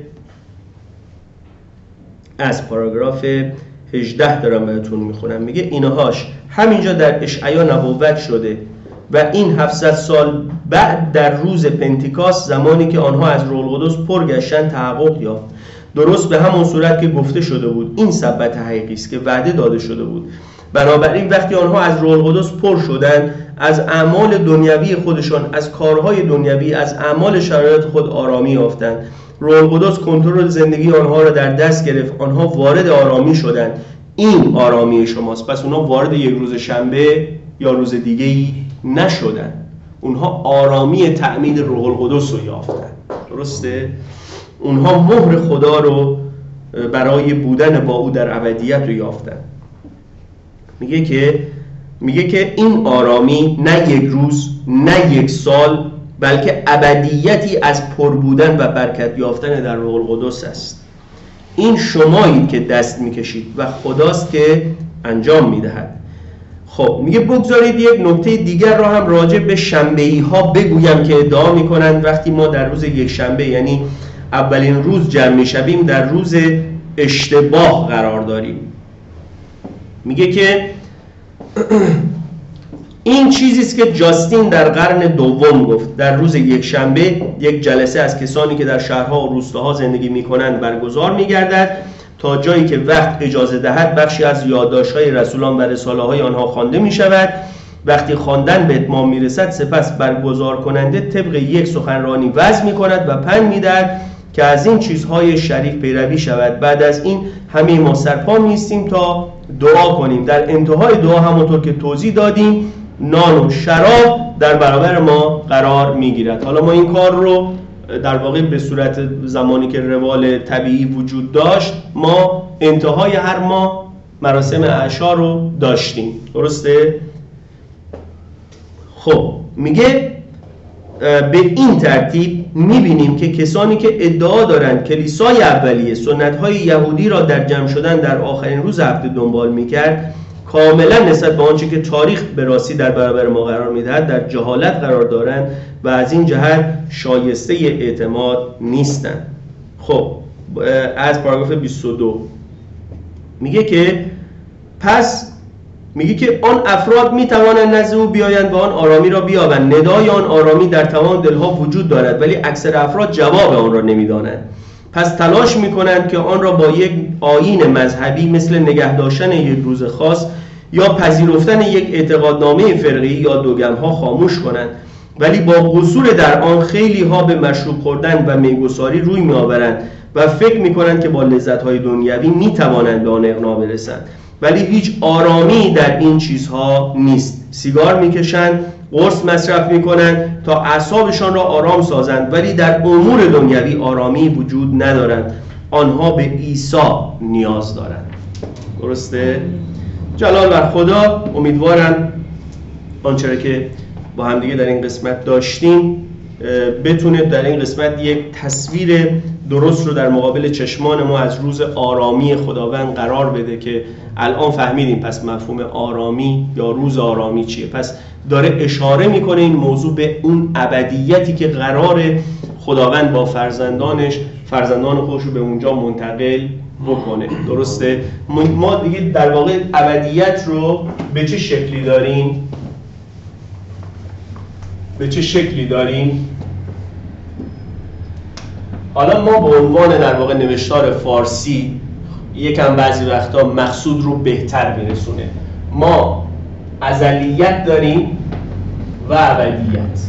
از پاراگراف هجده دارم بهتون میخونم. میگه اینهاش همینجا در اشعیا نبوت شده و این هفتصد سال بعد در روز پنتیکاست، زمانی که آنها از روح القدس پر گشتند، تحقق یافت. درست به همون صورت که گفته شده بود. این سبت حقیقی است که وعده داده شده بود. بنابراین وقتی آنها از روح القدس پر شدند، از اعمال دنیوی خودشان، از کارهای دنیوی، از اعمال شرایط خود آرامی یافتند. روح القدس کنترل زندگی آنها را در دست گرفت. آنها وارد آرامی شدند. این آرامی شماست. پس اونها وارد یک روز شنبه یا روز دیگه‌ای نشدن. اونها آرامی تأمین روح القدس رو یافتن. درسته؟ اونها مهر خدا رو برای بودن با او در ابدیت رو یافتن. میگه که میگه که این آرامی نه یک روز، نه یک سال، بلکه ابدیتی از پر بودن و برکت یافتن در روح القدس است. این شمایید که دست میکشید و خداست که انجام میدهد. خب میگه بگذارید یک نکته دیگر را هم راجع به شنبه‌ای ها بگویم که ادعا میکنند وقتی ما در روز یک شنبه یعنی اولین روز جمع میشویم در روز اشتباه قرار داریم. میگه که این چیزی است که جاستین در قرن دوم گفت. در روز یک شنبه یک جلسه از کسانی که در شهرها و روستاها زندگی میکنند برگزار میگردد تا جایی که وقت اجازه دهد بخشی از یادداشت‌های رسولان و رساله‌های آنها خوانده می‌شود. وقتی خواندن به اتمام می‌رسد سپس برگزار کننده طبق یک سخنرانی وضع می‌کند و پند می‌دهد که از این چیزهای شریف پیروی شود. بعد از این همه ما سرپا می‌ایستیم تا دعا کنیم. در انتهای دعا همونطور که توضیح دادیم نان و شراب در برابر ما قرار می‌گیرد. حالا ما این کار رو در واقع به صورت زمانی که روال طبیعی وجود داشت ما انتهای هر ماه مراسم عشا رو داشتیم، درسته؟ خب میگه به این ترتیب میبینیم که کسانی که ادعا دارند کلیسای اولیه سنت‌های یهودی را در جمع شدن در آخرین روز هفته دنبال میکرد کاملا نسبت به آنچه که تاریخ به راستی در برابر ما قرار میدهد در جهالت قرار دارند و از این جهت شایسته اعتماد نیستند. خب از پاراگراف بیست و دو میگه که پس میگه که آن افراد میتوانند نزد او بیایند و آن آرامی را بیابند. ندای آن آرامی در تمام دلها وجود دارد ولی اکثر افراد جواب آن را نمیدانند. پس تلاش میکنند که آن را با یک آیین مذهبی مثل نگه داشتن یک روز خاص یا پذیرفتن یک اعتقادنامه فرقی یا دوگمها خاموش کنند، ولی با قصور در آن خیلی ها به مشروب خوردن و میگساری روی میآورند و فکر میکنند که با لذت‌های دنیوی میتوانند به آن اقناع برسند، ولی هیچ آرامی در این چیزها نیست. سیگار میکشند، قرص مصرف میکنند تا اعصابشان را آرام سازند، ولی در امور دنیوی آرامی وجود ندارند. آنها به عیسی نیاز دارند. درسته؟ جلال بر خدا. امیدوارم آنچه را که با هم دیگه در این قسمت داشتیم بتونه در این قسمت یک تصویر درست رو در مقابل چشمان ما از روز آرامی خداوند قرار بده که الان فهمیدیم پس مفهوم آرامی یا روز آرامی چیه. پس داره اشاره میکنه این موضوع به اون ابدیتی که قرار خداوند با فرزندانش فرزندان خودش رو به اونجا منتقل بکنه. درسته؟ ما دیگه در واقع ابدیت رو به چه شکلی داریم؟ به چه شکلی داریم؟ حالا ما به عنوان در واقع نوشتار فارسی یکم بعضی وقتا مقصود رو بهتر میرسونه. ما ازلیت داریم و ابدیت.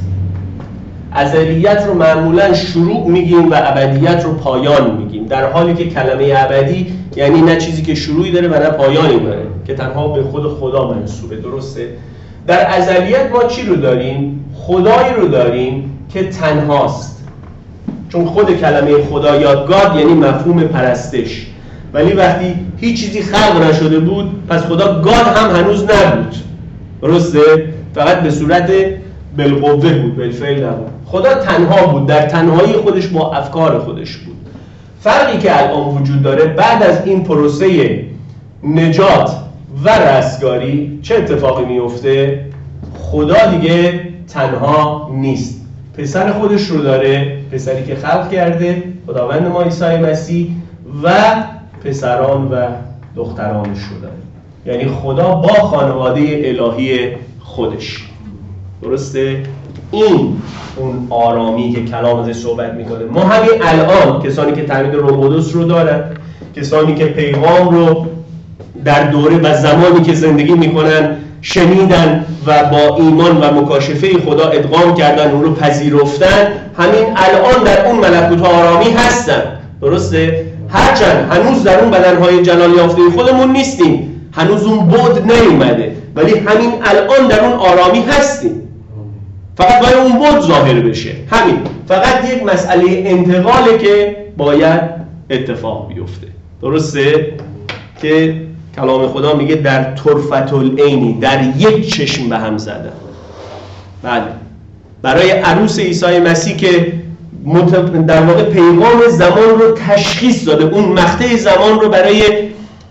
ازلیت رو معمولا شروع میگیم و ابدیت رو پایان میگیم، در حالی که کلمه ابدی یعنی نه چیزی که شروعی داره و نه پایانی داره که تنها به خود خدا منسوبه. درسته؟ در ازلیت ما چی رو داریم؟ خدایی رو داریم که تنهاست، چون خود کلمه خدا یا گاد یعنی مفهوم پرستش، ولی وقتی هیچ چیزی خلق نشده بود پس خدا گاد هم هنوز نبود. درسته؟ فقط به صورت بالقوه بود، بالفعل نبود. خدا تنها بود، در تنهایی خودش با افکار خودش بود. فرقی که الان وجود داره بعد از این پروسه نجات و رستگاری چه اتفاقی میفته؟ خدا دیگه تنها نیست، پسر خودش رو داره، پسری که خلق کرده، خداوند ما عیسی مسیح، و پسران و دخترانش رو داره. یعنی خدا با خانواده الهی خودش. درسته؟ این اون آرامی که کلام ازش صحبت میکنه. ما همین الان کسانی که تعمید روح القدس رو دارن، کسانی که پیغام رو در دوره و زمانی که زندگی میکنن شنیدن و با ایمان و مکاشفه خدا ادغام کردن، اون رو پذیرفتن، همین الان در اون ملکوت آرامی هستن. درسته؟ هرچند هنوز در اون بدنهای جلال یافته خودمون نیستیم، هنوز اون بعد نیومده، ولی همین الان در اون آرامی هستیم. فقط باید اون بعد ظاهر بشه. همین فقط یک مسئله انتقاله که باید اتفاق بیفته. درسته؟ که کلام خدا میگه در طرفة العینی، در یک چشم به هم زدن. بله، برای عروس عیسی مسیح که در واقع پیغام زمان رو تشخیص داده، اون مقطع زمان رو برای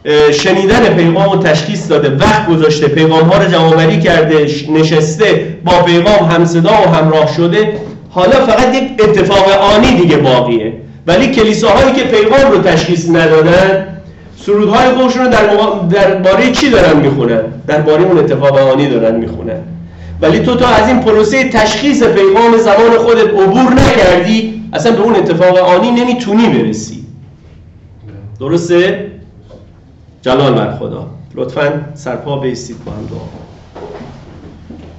شنیدن پیغام و تشخیص داده، وقت گذاشته، پیغام ها رو جمع‌آوری کرده، نشسته، با پیغام همصدا و همراه شده، حالا فقط یک اتفاق آنی دیگه باقیه. ولی کلیساهایی که پیغام رو تشخیص ندادن، سرودهای خودشون رو در مقا... درباره چی دارن میخونن؟ درباره اون اتفاق آنی دارن میخونن. ولی تو تا از این پروسه تشخیص پیغام زمان خودت عبور نکردی، اصلا به اون اتفاق آنی نمیتونی برسی. درسته؟ جلال بر خدا. لطفاً سرپا بایستید با هم دعا.